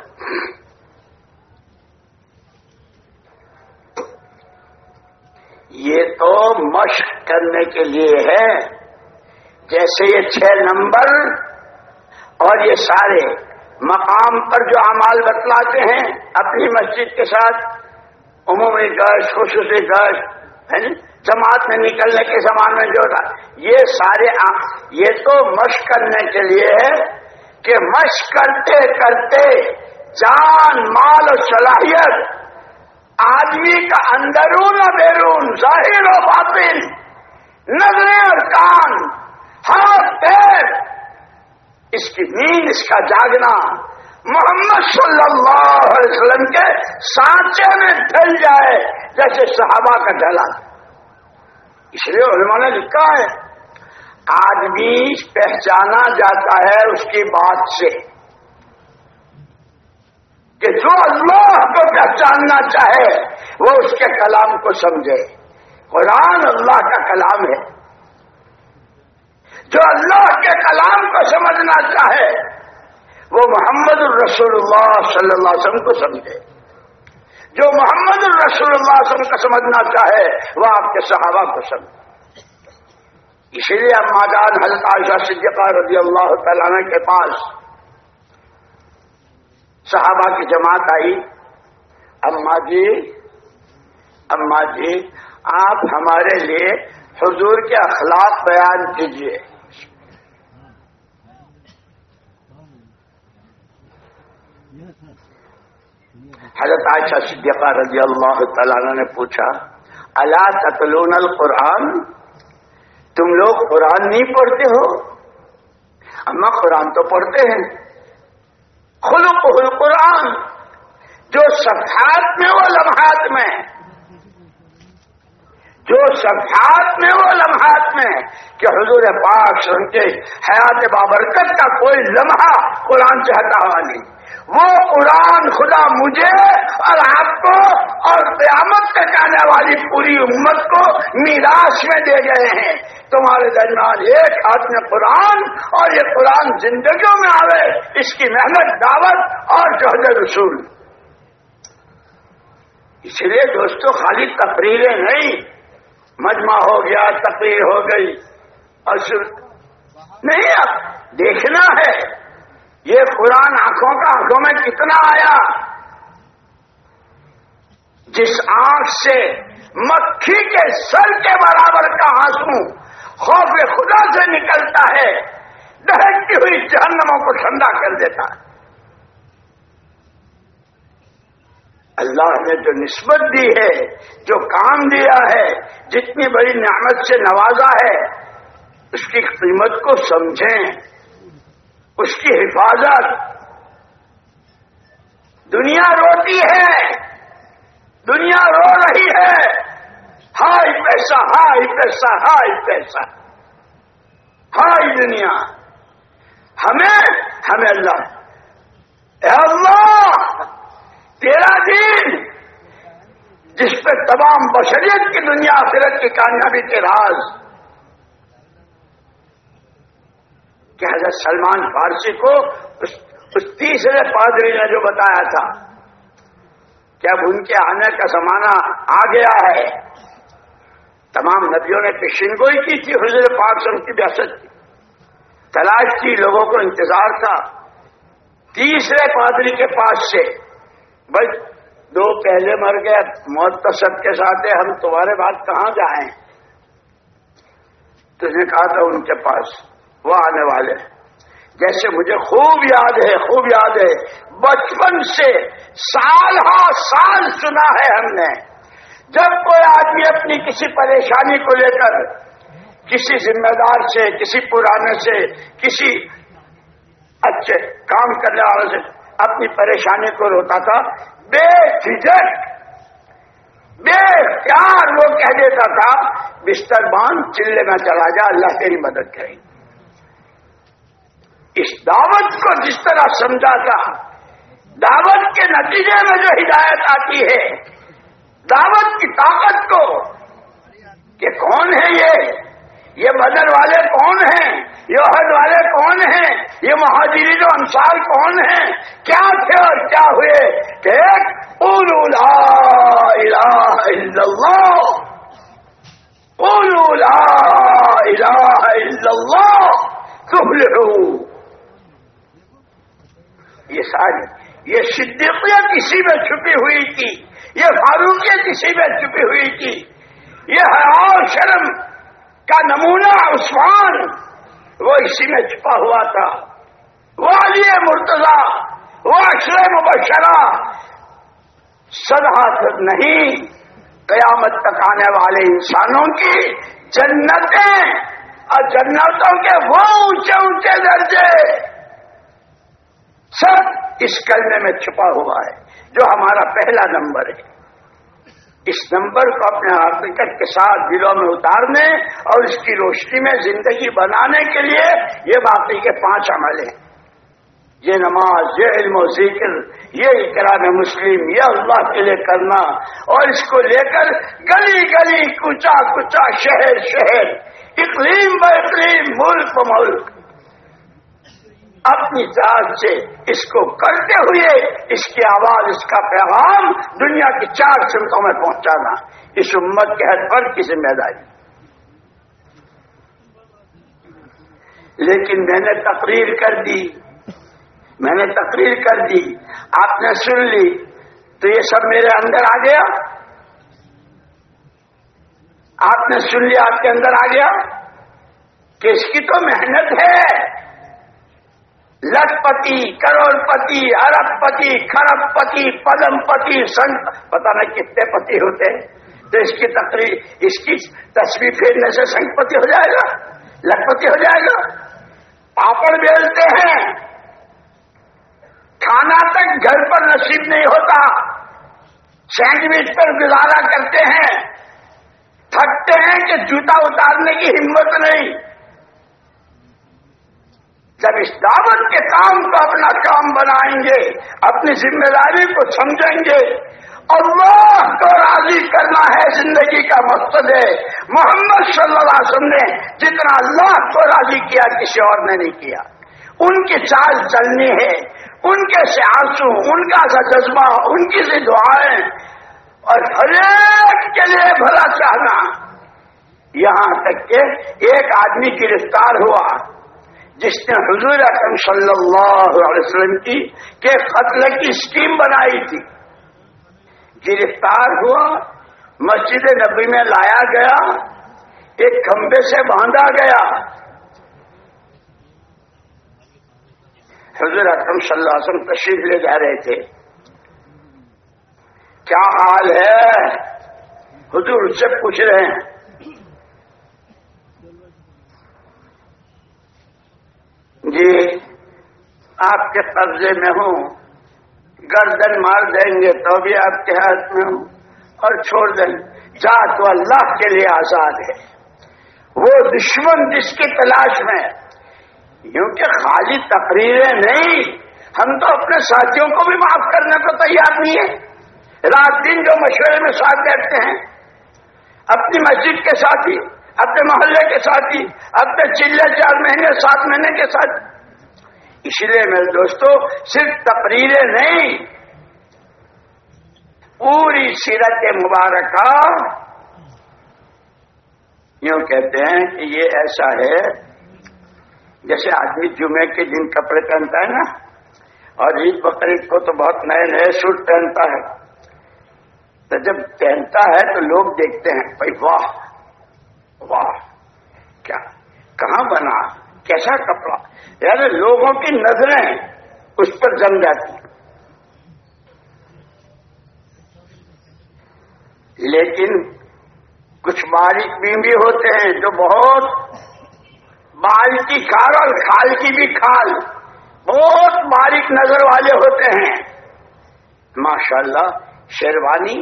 یہ تو مشق کرنے کے لیے ہے. جیسے یہ چھ نمبر اور یہ سارے مقام پر جو اعمال بتلاتے ہیں اپنی مسجد کے ساتھ، عمومی گشت، خصوصی گشت، جماعت میں نکلنے کے زمان میں جو تھا، یہ سارے یہ تو مشق کرنے کے لیے ہے کہ مشق کرتے کرتے جان، مال اور صلاحیت آدمی کا اندرون و بیرون، ظاہر و باطن، نظریں اور کان، ہاتھ پیر، اس کی نیند، اس کا جاگنا محمد صلی اللہ علیہ وسلم کے سانچے میں ڈھل جائے جیسے صحابہ کا ڈھلا. اس لیے علماء نے لکھا ہے آدمی پہچانا جاتا ہے اس کی بات سے، کہ جو اللہ کو پہچاننا چاہے وہ اس کے کلام کو سمجھے. قرآن اللہ کا کلام ہے. جو اللہ کے کلام کو سمجھنا چاہے وہ محمد الرسول اللہ صلی اللہ علیہ وسلم کو سمجھے. جو محمد الرسول اللہ صلی اللہ علیہ وسلم کو سمجھنا چاہے وہ آپ کے صحابہ کو سمجھے. اسی لیے اما جان حضرت عائشہ صدیقہ رضی اللہ تعالیٰ عنہ کے پاس صحابہ کی جماعت آئی. اما جی اما جی آپ ہمارے لیے حضور کے اخلاق بیان کیجیے. حضرت عائشہ صدیقہ رضی اللہ تعالیٰ عنہ نے پوچھا الا تتلون القرآن، تم لوگ قرآن نہیں پڑھتے ہو؟ اما قرآن تو پڑھتے ہیں. خلق القرآن، جو صفحات میں وہ لمحات میں جو صفحات میں وہ لمحات میں کہ حضور پاک صلی اللہ علیہ وسلم کے حیات بابرکت کا کوئی لمحہ قرآن سے ہٹا ہوا نہیں. وہ قرآن خدا مجھے اور آپ کو اور قیامت تک آنے والی پوری امت کو میراث میں دے گئے ہیں. تمہارے درمیان ایک ہاتھ میں قرآن اور یہ قرآن زندگیوں میں آوے، اس کی محنت، دعوت اور جہد رسول. اس لیے دوستو خالی تقریریں نہیں، مجمع ہو گیا، تقریر ہو گئی اور نہیں، اب دیکھنا ہے یہ قرآن آنکھوں کا آنکھوں میں کتنا آیا. جس آنکھ سے مکھی کے سر کے برابر کا آنسو خوف خدا سے نکلتا ہے، دہکتی ہوئی جہنموں کو ٹھنڈا کر دیتا ہے۔ اللہ نے جو نسبت دی ہے، جو کام دیا ہے، جتنی بڑی نعمت سے نوازا ہے، اس کی قیمت کو سمجھیں، اس کی حفاظت۔ دنیا روتی ہے، دنیا رو رہی ہے، ہائی پیسہ ہائی پیسہ ہائی پیسہ ہائی دنیا۔ ہمیں ہمیں اللہ، اے اللہ تیرا دین جس پہ تمام بشریت کی دنیا آخرت کی کامیابی کے راز، کہ حضرت سلمان فارسی کو اس, اس تیسرے پادری نے جو بتایا تھا کہ اب ان کے آنے کا زمانہ آ گیا ہے، تمام نبیوں نے پیشین گوئی کی تھی، حضور پاک سے ان کی بعثت کی، تلاش کی، لوگوں کو انتظار تھا۔ تیسرے پادری کے پاس سے، بھائی دو پہلے مر گئے، موت تو سب کے ساتھ ہے، ہم تمہارے بعد کہاں جائیں؟ تو نے کہا تھا ان کے پاس وہ آنے والے، جیسے مجھے خوب یاد ہے، خوب یاد ہے، بچپن سے سال ہاں سال سنا ہے ہم نے، جب کوئی آدمی اپنی کسی پریشانی کو لے کر کسی ذمہ دار سے، کسی پرانے سے، کسی اچھے کام کرنے والے سے اپنی پریشانی کو روتا تھا، بے جھجک بے اختیار وہ کہہ دیتا تھا بستر باندھ چلے میں چلا جا، اللہ تیری مدد کرے گی۔ اس دعوت کو جس طرح سمجھا تھا، دعوت کے نتیجے میں جو ہدایت آتی ہے، دعوت کی طاقت کو، کہ کون ہے یہ یہ بدر والے کون ہیں، یہ احد والے کون ہیں، یہ مہاجرین و انصار کون ہیں، کیا تھے اور کیا ہوئے، کہ قولوا لا الہ الا اللہ، قولوا لا الہ الا اللہ تفلحوا۔ یہ ساری یہ صدیقیت اسی میں چھپی ہوئی تھی، یہ فاروقیت اسی میں چھپی ہوئی تھی، یہ حیا و شرم کا نمونہ عثمان وہ اسی میں چھپا ہوا تھا، وہ علی مرتضی، وہ عشرہ مبشرہ سدا نہیں، قیامت تک آنے والے انسانوں کی جنتیں اور جنتوں کے وہ اونچے اونچے درجے سب اس کلمے میں چھپا ہوا ہے، جو ہمارا پہلا نمبر ہے۔ اس نمبر کو اپنے حقیقت کے ساتھ دلوں میں اتارنے اور اس کی روشنی میں زندگی بنانے کے لیے یہ باقی کے پانچ عمل ہیں، یہ نماز، یہ علم و ذکر، یہ اکرام مسلم، یہ اللہ کے لیے کرنا، اور اس کو لے کر گلی گلی، کوچا کوچا، شہر شہر، اقلیم با اقلیم، ملک و ملک، اپنی ذات سے اس کو کرتے ہوئے اس کی آواز، اس کا پیغام دنیا کی چار سمتوں میں پہنچانا اس امت کے ہر فرد کی ذمہ داری۔ لیکن میں نے تقریر کر دی میں نے تقریر کر دی آپ نے سن لی، تو یہ سب میرے اندر آ گیا، آپ نے سن لیا، آپ کے اندر آ گیا کہ اس کی تو محنت ہے، لکھ پتی، کروڑ پتی، ارب پتی، کھرب پتی، پدم پتی، سنگ، پتہ نہیں کتنے پتی ہوتے ہیں، تو اس کی تقریر، اس کی تصویر پھیرنے سے سنگ پتی ہو جائے گا، لکھ پتی ہو جائے گا۔ پاپڑ بیلتے ہیں، کھانا تک گھر پر نصیب نہیں ہوتا، سینڈوچ پر گزارا کرتے ہیں، تھکتے ہیں کہ جوتا اتارنے کی ہمت نہیں۔ جب اس دعوت کے کام کو اپنا کام بنائیں گے، اپنی ذمہ داری کو سمجھیں گے، اللہ کو راضی کرنا ہے زندگی کا مقصد ہے۔ محمد صلی اللہ علیہ وسلم نے جتنا اللہ کو راضی کیا کسی اور نے نہیں کیا، ان کی چال چلنی ہے، ان کے سے آنسو، ان کا جذبہ، ان کی سی دعائیں، اور ہر ایک کے لیے بھلا چاہنا۔ یہاں تک کہ ایک آدمی گرفتار ہوا جس نے حضور اکرم صلی اللہ علیہ وسلم کی کہ قتل کی اسکیم بنائی تھی، گرفتار ہوا، مسجد نبی میں لایا گیا، ایک کھمبے سے باندھا گیا. حضور اکرم صلی اللہ علیہ وسلم تشریف لے جا رہے تھے. کیا حال ہے؟ حضور اس سے پوچھ رہے ہیں. جی آپ کے قبضے میں ہوں، گردن مار دیں گے تو بھی آپ کے ہاتھ میں ہوں، اور چھوڑ دیں جا تو اللہ کے لیے آزاد ہے. وہ دشمن جس کی تلاش میں، یوں کہ خالی تقریریں نہیں، ہم تو اپنے ساتھیوں کو بھی معاف کرنے کو تیار نہیں ہے. رات دن جو مشورے میں ساتھ بیٹھتے ہیں، اپنی مسجد کے ساتھی، اپنے محلے کے ساتھی، اپنے چلے چار مہینے سات مہینے کے ساتھ. اس لیے میرے دوستو صرف تقریریں نہیں، پوری سیرت مبارکہ یوں کہتے ہیں کہ یہ ایسا ہے جیسے آدمی جمعے کے دن کپڑے پہنتا ہے نا، اور عید بقرعید کو تو بہت نئے نئے سوٹ پہنتا ہے. تو جب پہنتا ہے تو لوگ دیکھتے ہیں بھائی واہ واہ کیا کہاں بنا، کیسا کپڑا، یعنی لوگوں کی نظریں اس پر جم جاتی ہیں. لیکن کچھ باریک بین بھی ہوتے ہیں جو بہت بال کی کھال اور کھال کی بھی کھال، بہت باریک نظر والے ہوتے ہیں. ماشاءاللہ شیروانی،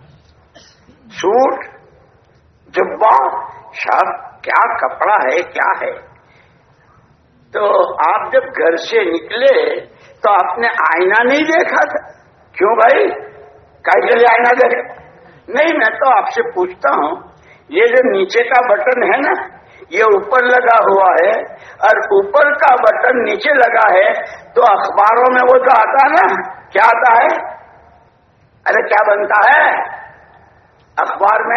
سوٹ، جبہ، شاب، کیا کپڑا ہے کیا ہے. تو آپ جب گھر سے نکلے تو آپ نے آئینہ نہیں دیکھا تھا؟ کیوں بھائی کہیں کے لیے آئینہ دیکھا؟ نہیں، میں تو آپ سے پوچھتا ہوں، یہ جو نیچے کا بٹن ہے نا، یہ اوپر لگا ہوا ہے، اور اوپر کا بٹن نیچے لگا ہے، تو اخباروں میں وہ تو آتا نا، کیا آتا ہے؟ ارے کیا بنتا ہے اخبار میں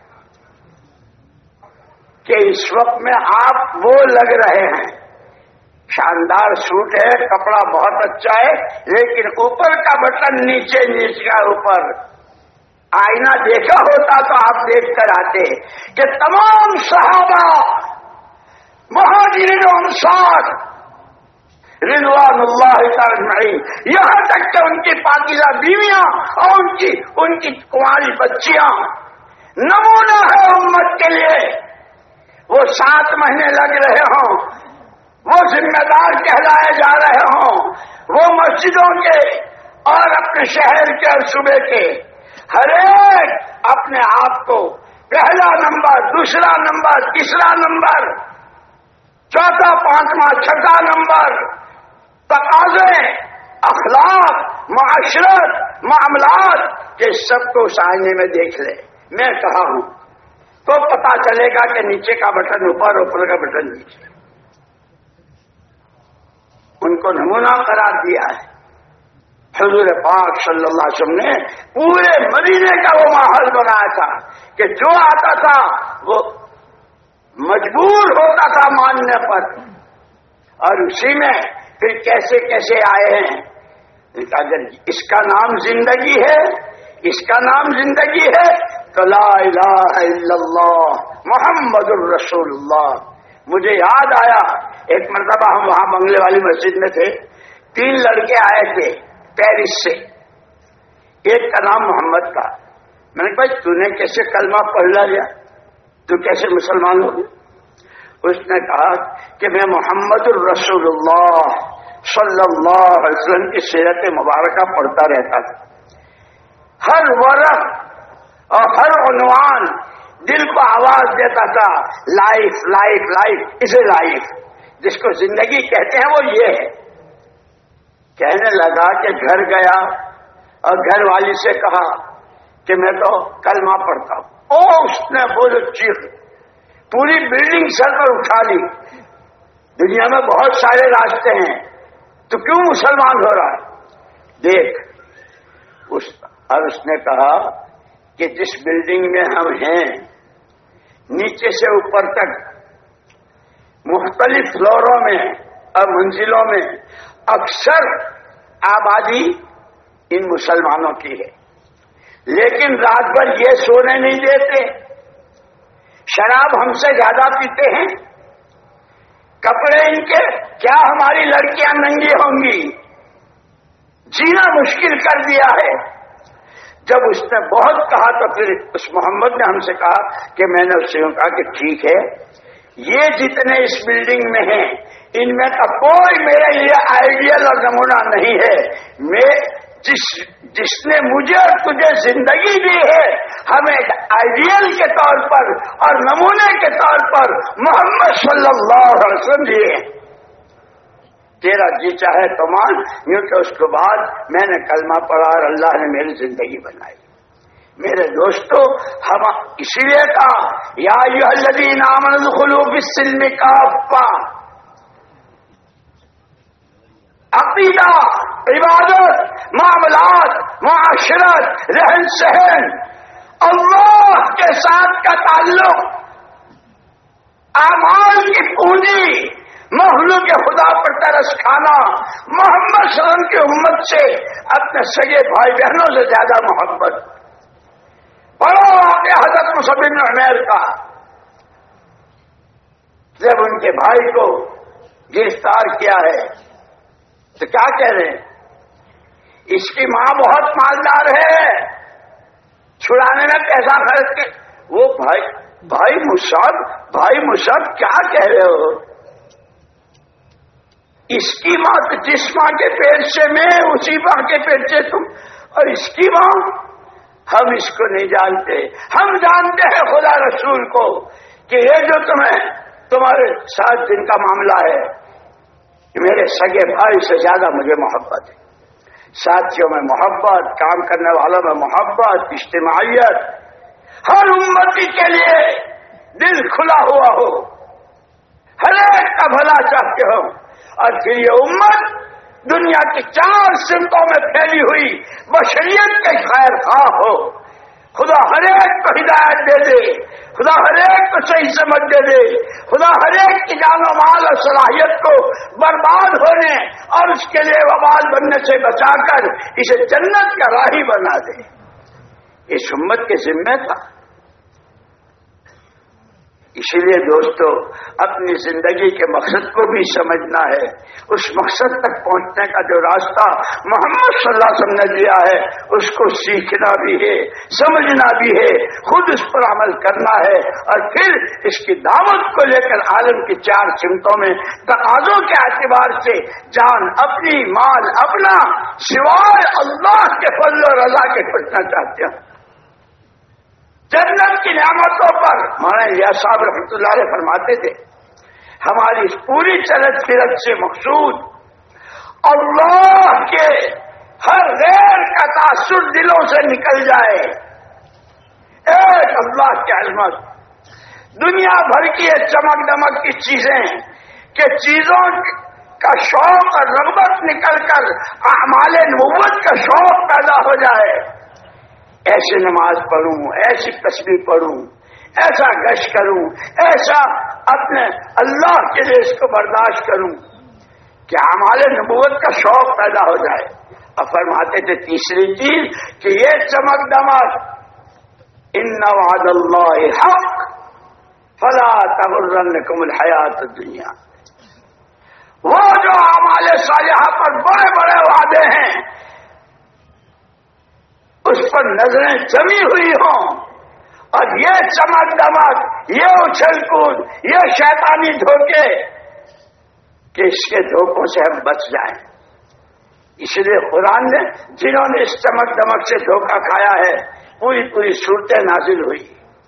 کہ اس وقت میں آپ وہ لگ رہے ہیں، شاندار سوٹ ہے، کپڑا بہت اچھا ہے، لیکن اوپر کا بٹن نیچے، نیچے کا اوپر. آئینہ دیکھا ہوتا تو آپ دیکھ کر آتے کہ تمام صحابہ، مہاجرین و انصار رضوان اللہ تعالی اجمعین، یہاں تک کہ ان کی پاکیزہ بیویاں اور ان کی ان کی کنواری بچیاں نمونہ ہے امت کے لیے. وہ سات مہینے لگ رہے ہوں، وہ ذمہ دار کہلائے جا رہے ہوں، وہ مسجدوں کے اور اپنے شہر کے اور صوبے کے ہر ایک اپنے آپ کو پہلا نمبر، دوسرا نمبر، تیسرا نمبر، چوتھا، پانچواں، چھٹا نمبر، تقاضے، اخلاق، معاشرت، معاملات کے سب کو اس آئینے میں دیکھ لے. میں کہا ہوں تو پتا چلے گا کہ نیچے کا بٹن اوپر، اوپر کا بٹن نیچے. ان کو نمونہ قرار دیا ہے. حضور پاک صلی اللہ علیہ وسلم نے پورے مدینے کا وہ ماحول بنایا تھا کہ جو آتا تھا وہ مجبور ہوتا تھا ماننے پر. اور اسی میں پھر کیسے کیسے آئے ہیں. اگر اس کا نام زندگی ہے، اس کا نام زندگی ہے تو لا الہ الا اللہ محمد الرسول اللہ. مجھے یاد آیا ایک مرتبہ ہم وہاں بنگلے والی مسجد میں تھے، تین لڑکے آئے تھے پیرس سے، ایک کا نام محمد تھا. میں نے کہا بھائی تو نے کیسے کلمہ پڑھ لیا، تو کیسے مسلمان ہو گیا؟ اس نے کہا کہ میں محمد الرسول اللہ صلی اللہ علیہ وسلم کی سیرت مبارکہ پڑھتا رہتا تھا. ہر ورق اور ہر عنوان دل کو آواز دیتا تھا، لائف لائف لائف اسے لائف، جس کو زندگی کہتے ہیں وہ یہ ہے. کہنے لگا کہ گھر گیا اور گھر والی سے کہا کہ میں تو کلمہ پڑھتا ہوں. او اس نے بولے چیخ، پوری بلڈنگ سر پر اٹھا لی. دنیا میں بہت سارے راستے ہیں، تو کیوں مسلمان ہو رہا ہے؟ دیکھ اس اور اس نے کہا کہ جس بلڈنگ میں ہم ہیں نیچے سے اوپر تک مختلف فلوروں میں اور منزلوں میں اکثر آبادی ان مسلمانوں کی ہے، لیکن رات بھر یہ سونے نہیں دیتے، شراب ہم سے زیادہ پیتے ہیں، کپڑے ان کے، کیا ہماری لڑکیاں ننگی ہوں گی؟ جینا مشکل کر دیا ہے۔ جب اس نے بہت کہا تو پھر اس محمد نے ہم سے کہا کہ میں نے اس سے کہا کہ ٹھیک ہے، یہ جتنے اس بلڈنگ میں ہیں ان میں کا کوئی میرے لیے آئیڈیل اور نمونہ نہیں ہے، میں جس جس نے مجھے اور تجھے زندگی دی ہے ہمیں آئیڈیل کے طور پر اور نمونے کے طور پر محمد صلی اللہ علیہ وسلم دیے ہیں۔ تیرا جی چاہے تو مان، یوں کہ اس کے بعد میں نے کلمہ پڑھا اور اللہ نے میری زندگی بنائی۔ میرے دوستو، ہم اسی لیے کہا یا ایھا الذین آمنوا ادخلوا فی السلم کافہ، عقیدہ، عبادت، معاملات، معاشرت، رہن سہن، اللہ کے ساتھ کا تعلق، اعمال کی پونجی، مخلوق خدا پر ترس کھانا، محمد صلی اللہ علیہ وسلم کی امت سے اپنے سگے بھائی بہنوں سے زیادہ محبت۔ پڑھو واقعہ حضرت مصعب بن عمیر کا، جب ان کے بھائی کو گرفتار کیا ہے تو کیا کہہ رہے ہیں؟ اس کی ماں بہت مالدار ہے، چھڑانے میں پیسہ خرچ کے۔ وہ بھائی بھائی مصعب بھائی مصعب کیا کہہ رہے ہو؟ اس کی ماں تو جس ماں کے پیٹ سے میں، اسی ماں کے پیٹ سے تم، اور اس کی ماں؟ ہم اس کو نہیں جانتے، ہم جانتے ہیں خدا رسول کو کہ یہ جو تمہیں تمہارے ساتھ جن کا معاملہ ہے میرے سگے بھائی سے زیادہ مجھے محبت ہے، ساتھیوں میں محبت، کام کرنے والوں میں محبت، اجتماعیت، ہر امتی کے لیے دل کھلا ہوا ہو، ہر ایک کا بھلا چاہتے ہو، اور پھر یہ امت دنیا کی چار سمتوں میں پھیلی ہوئی بشریت کے خیر خواہ ہو۔ خدا ہر ایک کو ہدایت دے دے، خدا ہر ایک کو صحیح سمجھ دے دے، خدا ہر ایک کی جان و مال اور صلاحیت کو برباد ہونے اور اس کے لیے وبال بننے سے بچا کر اسے جنت کا راہی بنا دے۔ اس امت کے ذمہ تھا۔ اسی لیے دوستو، اپنی زندگی کے مقصد کو بھی سمجھنا ہے، اس مقصد تک پہنچنے کا جو راستہ محمد صلی اللہ علیہ وسلم نے دیا ہے اس کو سیکھنا بھی ہے، سمجھنا بھی ہے، خود اس پر عمل کرنا ہے، اور پھر اس کی دعوت کو لے کر عالم کی چار سمتوں میں تقاضوں کے اعتبار سے جان اپنی، مال اپنا، سوائے اللہ کے فضل و رضا کے پھٹنا چاہتے ہیں۔ جنت کی نعمتوں پر مولانا یا صاحب رحمۃ اللہ علیہ فرماتے تھے ہماری اس پوری چلت پھرت سے مقصود اللہ کے ہر غیر کا تاثر دلوں سے نکل جائے، ایک اللہ کی عظمت، دنیا بھر کی یہ چمک دمک کی چیزیں کہ چیزوں کا شوق اور رغبت نکل کر اعمال نبوت کا شوق پیدا ہو جائے، ایسے نماز پڑھوں، ایسی تسبیح پڑھوں، ایسا گشت کروں، ایسا اپنے اللہ کے لیے اس کو برداشت کروں کہ اعمال نبوت کا شوق پیدا ہو جائے۔ اور فرماتے تھے تیسری چیز کہ یہ چمک دمک ان وعد اللہ حق فلا تغرنکم الحیات الدنیا، وہ جو اعمال صالحہ پر بڑے بڑے وعدے ہیں اس پر نظریں جمی ہوئی ہوں، اور یہ چمک دمک، یہ اچھل کود، یہ شیطانی دھوکے کہ اس کے دھوکوں سے ہم بچ جائیں۔ اس لیے قرآن نے جنہوں نے اس چمک دمک سے دھوکہ کھایا ہے پوری پوری صورتیں نازل ہوئی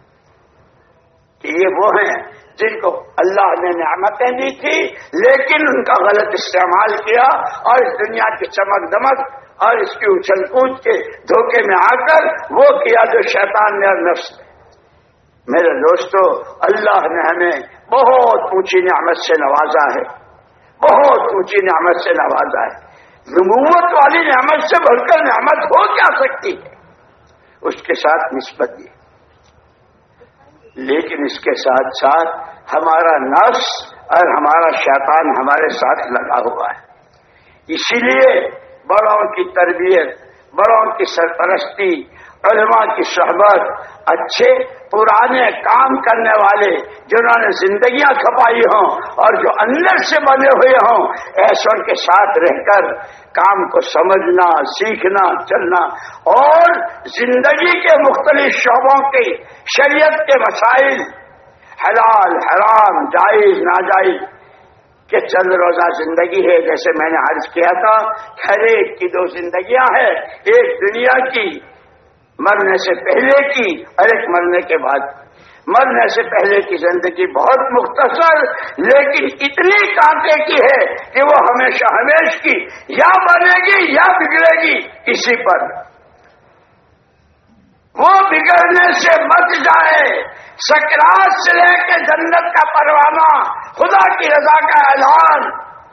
کہ یہ وہ ہیں جن کو اللہ نے نعمتیں دی تھی لیکن ان کا غلط استعمال کیا، اور اس دنیا کی چمک دمک اور اس کی اچھل کود کے دھوکے میں آ کر وہ کیا جو شیطان نے اور نفس نے۔ میرے دوستو، اللہ نے ہمیں بہت اونچی نعمت سے نوازا ہے، بہت اونچی نعمت سے نوازا ہے۔ نبوت والی نعمت سے بڑھ کر نعمت ہو کیا سکتی ہے؟ اس کے ساتھ نسبت دی، لیکن اس کے ساتھ ساتھ ہمارا نفس اور ہمارا شیطان ہمارے ساتھ لگا ہوا ہے۔ اسی لیے بڑوں کی تربیت، بڑوں کی سرپرستی علماء کی صحبت، اچھے پرانے کام کرنے والے جنہوں نے زندگیاں کھپائی ہوں اور جو اندر سے بنے ہوئے ہوں، ایسوں کے ساتھ رہ کر کام کو سمجھنا، سیکھنا، چلنا اور زندگی کے مختلف شعبوں کی شریعت کے مسائل، حلال حرام، جائز ناجائز کہ چند روزہ زندگی ہے، جیسے میں نے عرض کیا تھا، ہر ایک کی دو زندگیاں ہیں، ایک دنیا کی مرنے سے پہلے کی اور ایک مرنے کے بعد۔ مرنے سے پہلے کی زندگی بہت مختصر لیکن اتنی کانٹے کی ہے کہ وہ ہمیشہ ہمیش کی یا بنے گی یا بگڑے گی اسی پر۔ وہ بگڑنے سے بچ جائے، سکرات سے لے کے جنت کا پروانہ، خدا کی رضا کا اعلان،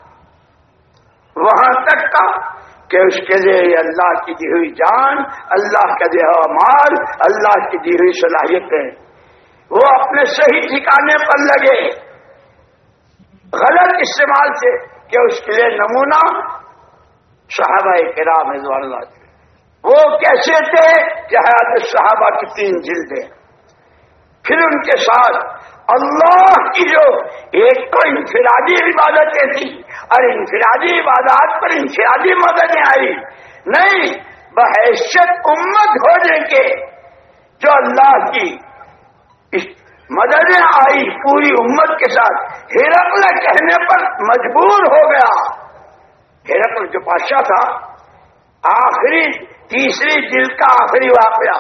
وہاں تک کا کہ اس کے لیے یہ اللہ کی دی ہوئی جان، اللہ کا دیا ہوا مال، اللہ کی دی ہوئی صلاحیتیں وہ اپنے صحیح ٹھکانے پر لگے، غلط استعمال سے کہ اس کے لیے نمونہ صحابہ کرام رضوان اللہ تھے۔ وہ کیسے تھے کہ حیات الصحابہ کی تین جلدیں، پھر ان کے ساتھ اللہ کی جو ایک تو انفرادی عبادتیں تھیں اور انفرادی عبادات پر انفرادی مددیں آئی، نہیں بحیثیت امت ہونے کے جو اللہ کی مددیں آئی پوری امت کے ساتھ۔ ہرقل کہنے پر مجبور ہو گیا، ہرقل جو بادشاہ تھا، آخری تیسری جلد کا آخری واقعہ،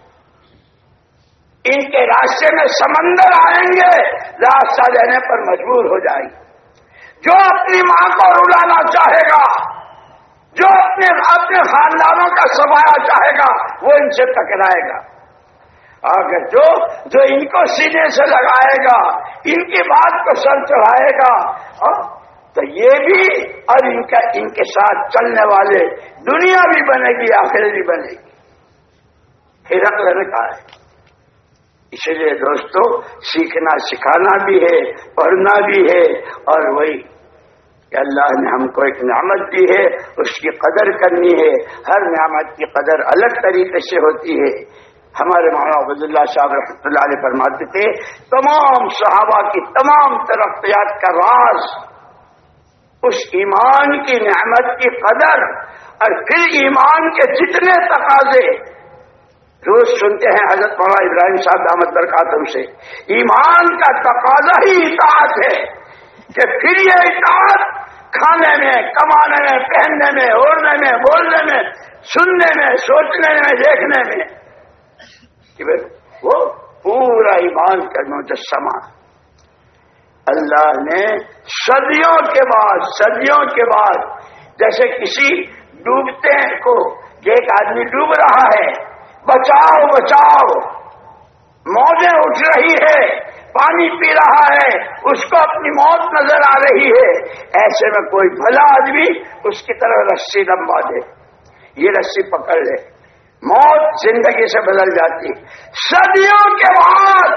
ان کے راستے میں سمندر آئیں گے، راستہ دینے پر مجبور ہو جائے گی۔ جو اپنی ماں کو رلانا چاہے گا، جو اپنے اپنے خاندانوں کا سفایا چاہے گا، وہ ان سے ٹکرائے گا۔ اگر جو جو ان کو سینے سے لگائے گا، ان کی بات کو سر چڑھائے گا، تو یہ بھی اور ان کا ان کے ساتھ چلنے والے دنیا بھی بنے گی، آخرت بھی بنے گی۔ ہرقل نے کہا ہے۔ اسی لیے دوستو سیکھنا سکھانا بھی ہے، پڑھنا بھی ہے، اور وہی کہ اللہ نے ہم کو ایک نعمت دی ہے، اس کی قدر کرنی ہے۔ ہر نعمت کی قدر الگ طریقے سے ہوتی ہے۔ ہمارے مولانا عبداللہ صاحب رحمۃ اللہ علیہ فرماتے تھے تمام صحابہ کی تمام ترقیات کا راز اس ایمان کی نعمت کی قدر، اور پھر ایمان کے جتنے تقاضے روز سنتے ہیں حضرت مولانا ابراہیم صاحب دامت برکاتہم سے، ایمان کا تقاضا ہی اطاعت ہے، کہ پھر یہ اطاعت کھانے میں، کمانے میں، پہننے میں، اوڑھنے میں، بولنے میں، سننے میں، سوچنے میں، دیکھنے میں، کہ وہ پورا ایمان کا مجسمہ اللہ نے صدیوں کے بعد صدیوں کے بعد جیسے کسی ڈوبتے کو ایک آدمی ڈوب رہا ہے، بچاؤ بچاؤ، موجیں اٹھ رہی ہے، پانی پی رہا ہے، اس کو اپنی موت نظر آ رہی ہے، ایسے میں کوئی بھلا آدمی اس کی طرف رسی لمبا دے، یہ رسی پکڑ لے، موت زندگی سے بدل جاتی۔ صدیوں کے بعد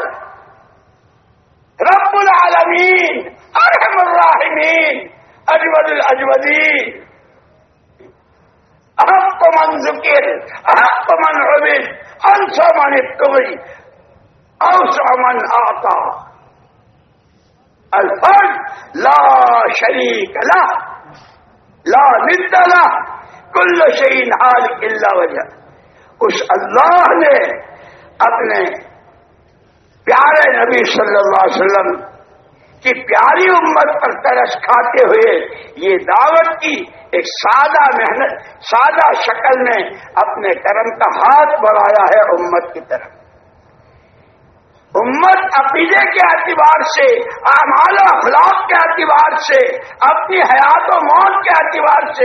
رب العالمین ارحم الراحمین اجود الاجودین احق من ذکر احق من عبد انسى من ابتغي اوسع من اعطى الفرد لا شريك له لا ند له كل شيء هالك الا وجهه۔ اس اللہ نے اپنے پیارے نبی صلی اللہ علیہ وسلم کی پیاری امت پر ترس کھاتے ہوئے یہ دعوت کی ایک سادہ محنت سادہ شکل میں اپنے کرم کا ہاتھ بڑھایا ہے امت کی طرف۔ امت عقیدے کے اعتبار سے، اعمال و اخلاق کے اعتبار سے، اپنی حیات و موت کے اعتبار سے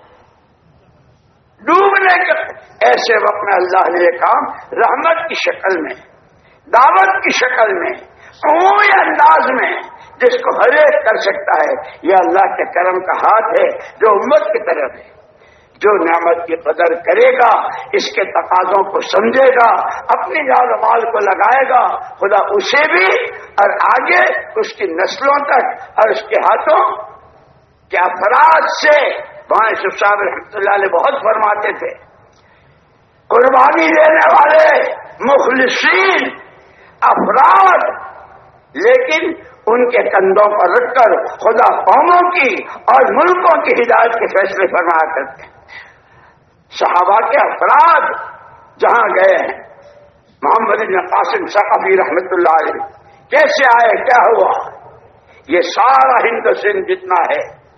ڈوبنے کے ایسے وقت میں اللہ نے یہ کام رحمت کی شکل میں، دعوت کی شکل میں، عمومی انداز میں جس کو ہر ایک کر سکتا ہے، یہ اللہ کے کرم کا ہاتھ ہے جو امت کی طرف ہے۔ جو نعمت کی قدر کرے گا، اس کے تقاضوں کو سمجھے گا، اپنی جان و مال کو لگائے گا، خدا اسے بھی اور آگے اس کی نسلوں تک اور اس کے ہاتھوں کے افراد سے، وہاں یوسف صاحب رحمۃ اللہ علیہ بہت فرماتے تھے، قربانی دینے والے مخلصین افراد، لیکن ان کے کندھوں پر رکھ کر خدا قوموں کی اور ملکوں کی ہدایت کے فیصلے فرمایا کرتے ہیں۔ صحابہ کے افراد جہاں گئے ہیں، محمد بن قاسم ثقفی رحمۃ اللہ علیہ کیسے آئے، کیا ہوا، یہ سارا ہند سندھ جتنا ہے،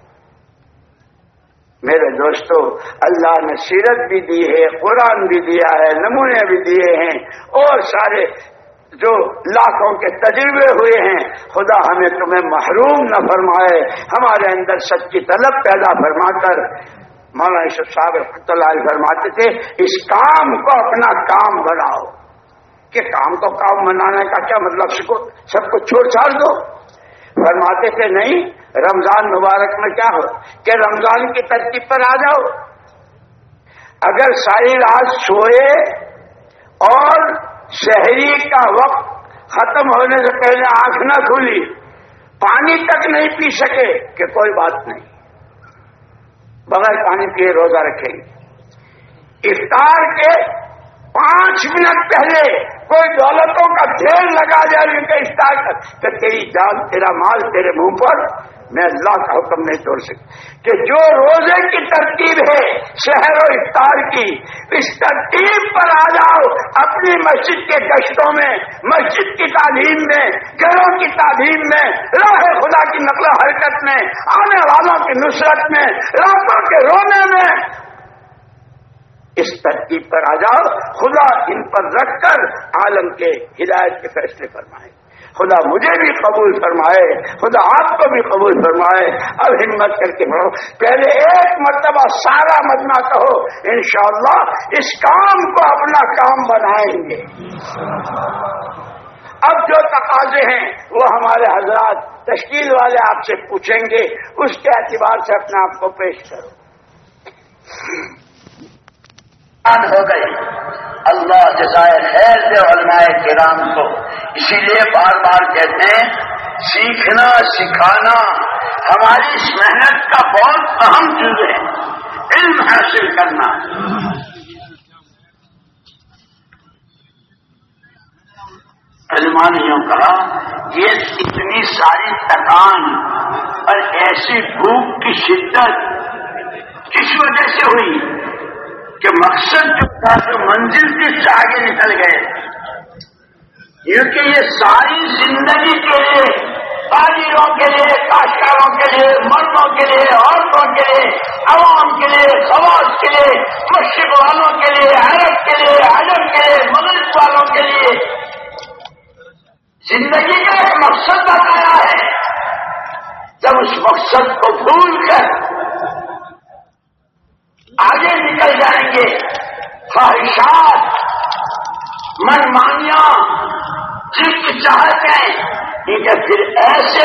میرے دوستو اللہ نے سیرت بھی دی ہے، قرآن بھی دیا ہے، نمونے بھی دیے ہیں، اور سارے جو لاکھوں کے تجربے ہوئے ہیں۔ خدا ہمیں تمہیں محروم نہ فرمائے، ہمارے اندر سچ کی طلب پیدا فرما کر۔ مولانا یوسف صاحب رحمۃ اللہ علیہ فرماتے تھے اس کام کو اپنا کام بناؤ، کہ کام کو کام بنانے کا کیا مطلب، سب کو سب کو چھوڑ چھاڑ دو۔ فرماتے تھے نہیں، رمضان مبارک میں کیا ہو کہ رمضان کی ترتیب پر آ جاؤ، اگر ساری رات سوئے اور شہری کا وقت ختم ہونے سے پہلے آنکھ نہ کھلی، پانی تک نہیں پی سکے کہ کوئی بات نہیں، بغیر پانی پیے روزہ رکھیں گے۔ افطار کے پانچ منٹ پہلے کوئی دولتوں کا ڈھیر لگا جائے ان کا افطار کر کہ تیری جان تیرا مال تیرے منہ پر، میں اللہ کا حکم نہیں توڑ سکتا۔ کہ جو روزے کی ترتیب ہے شہر و افطار کی، اس ترتیب پر آ جاؤ، اپنی مسجد کے گشتوں میں، مسجد کی تعلیم میں، گھروں کی تعلیم میں، راہ خدا کی نقل و حرکت میں، آنے والوں کی نصرت میں، راتوں کے رونے میں، اس ترتیب پر آ جاؤ۔ خدا ان پر رکھ کر عالم کے ہدایت کے فیصلے فرمائے۔ خدا مجھے بھی قبول فرمائے، خدا آپ کو بھی قبول فرمائے۔ اب ہمت کر کے بڑھو، پہلے ایک مرتبہ سارا مجمع کہو انشاءاللہ اس کام کو اپنا کام بنائیں گے۔ اب جو تقاضے ہیں وہ ہمارے حضرات تشکیل والے آپ سے پوچھیں گے، اس کے اعتبار سے اپنے آپ کو پیش کرو۔
ہو گئی، اللہ جزائے خیر دے علماء کرام کو۔ اسی لیے بار بار کہتے ہیں سیکھنا سکھانا ہماری اس محنت کا بہت اہم چیز ہے، علم حاصل کرنا۔ علماء نے یوں کہا یہ اتنی ساری تکان اور ایسی بھوک کی شدت کس وجہ سے ہوئی کہ مقصد جو تھا جو منزل کی سے آگے نکل گئے، کیونکہ یہ ساری زندگی کے لیے، تاجروں کے لیے، کاشتکاروں کے لیے، مردوں کے لیے، عورتوں کے لیے، عوام کے لیے، خواص کے لیے، مشرق والوں کے لیے، عرب کے لیے، عجم کے لیے، مغرب والوں کے لیے زندگی کا ایک مقصد بتایا ہے۔ جب اس مقصد کو بھول کر آگے نکل جائیں گے، خواہشات، من مانیاں، جس کی چاہتیں، کیونکہ پھر ایسے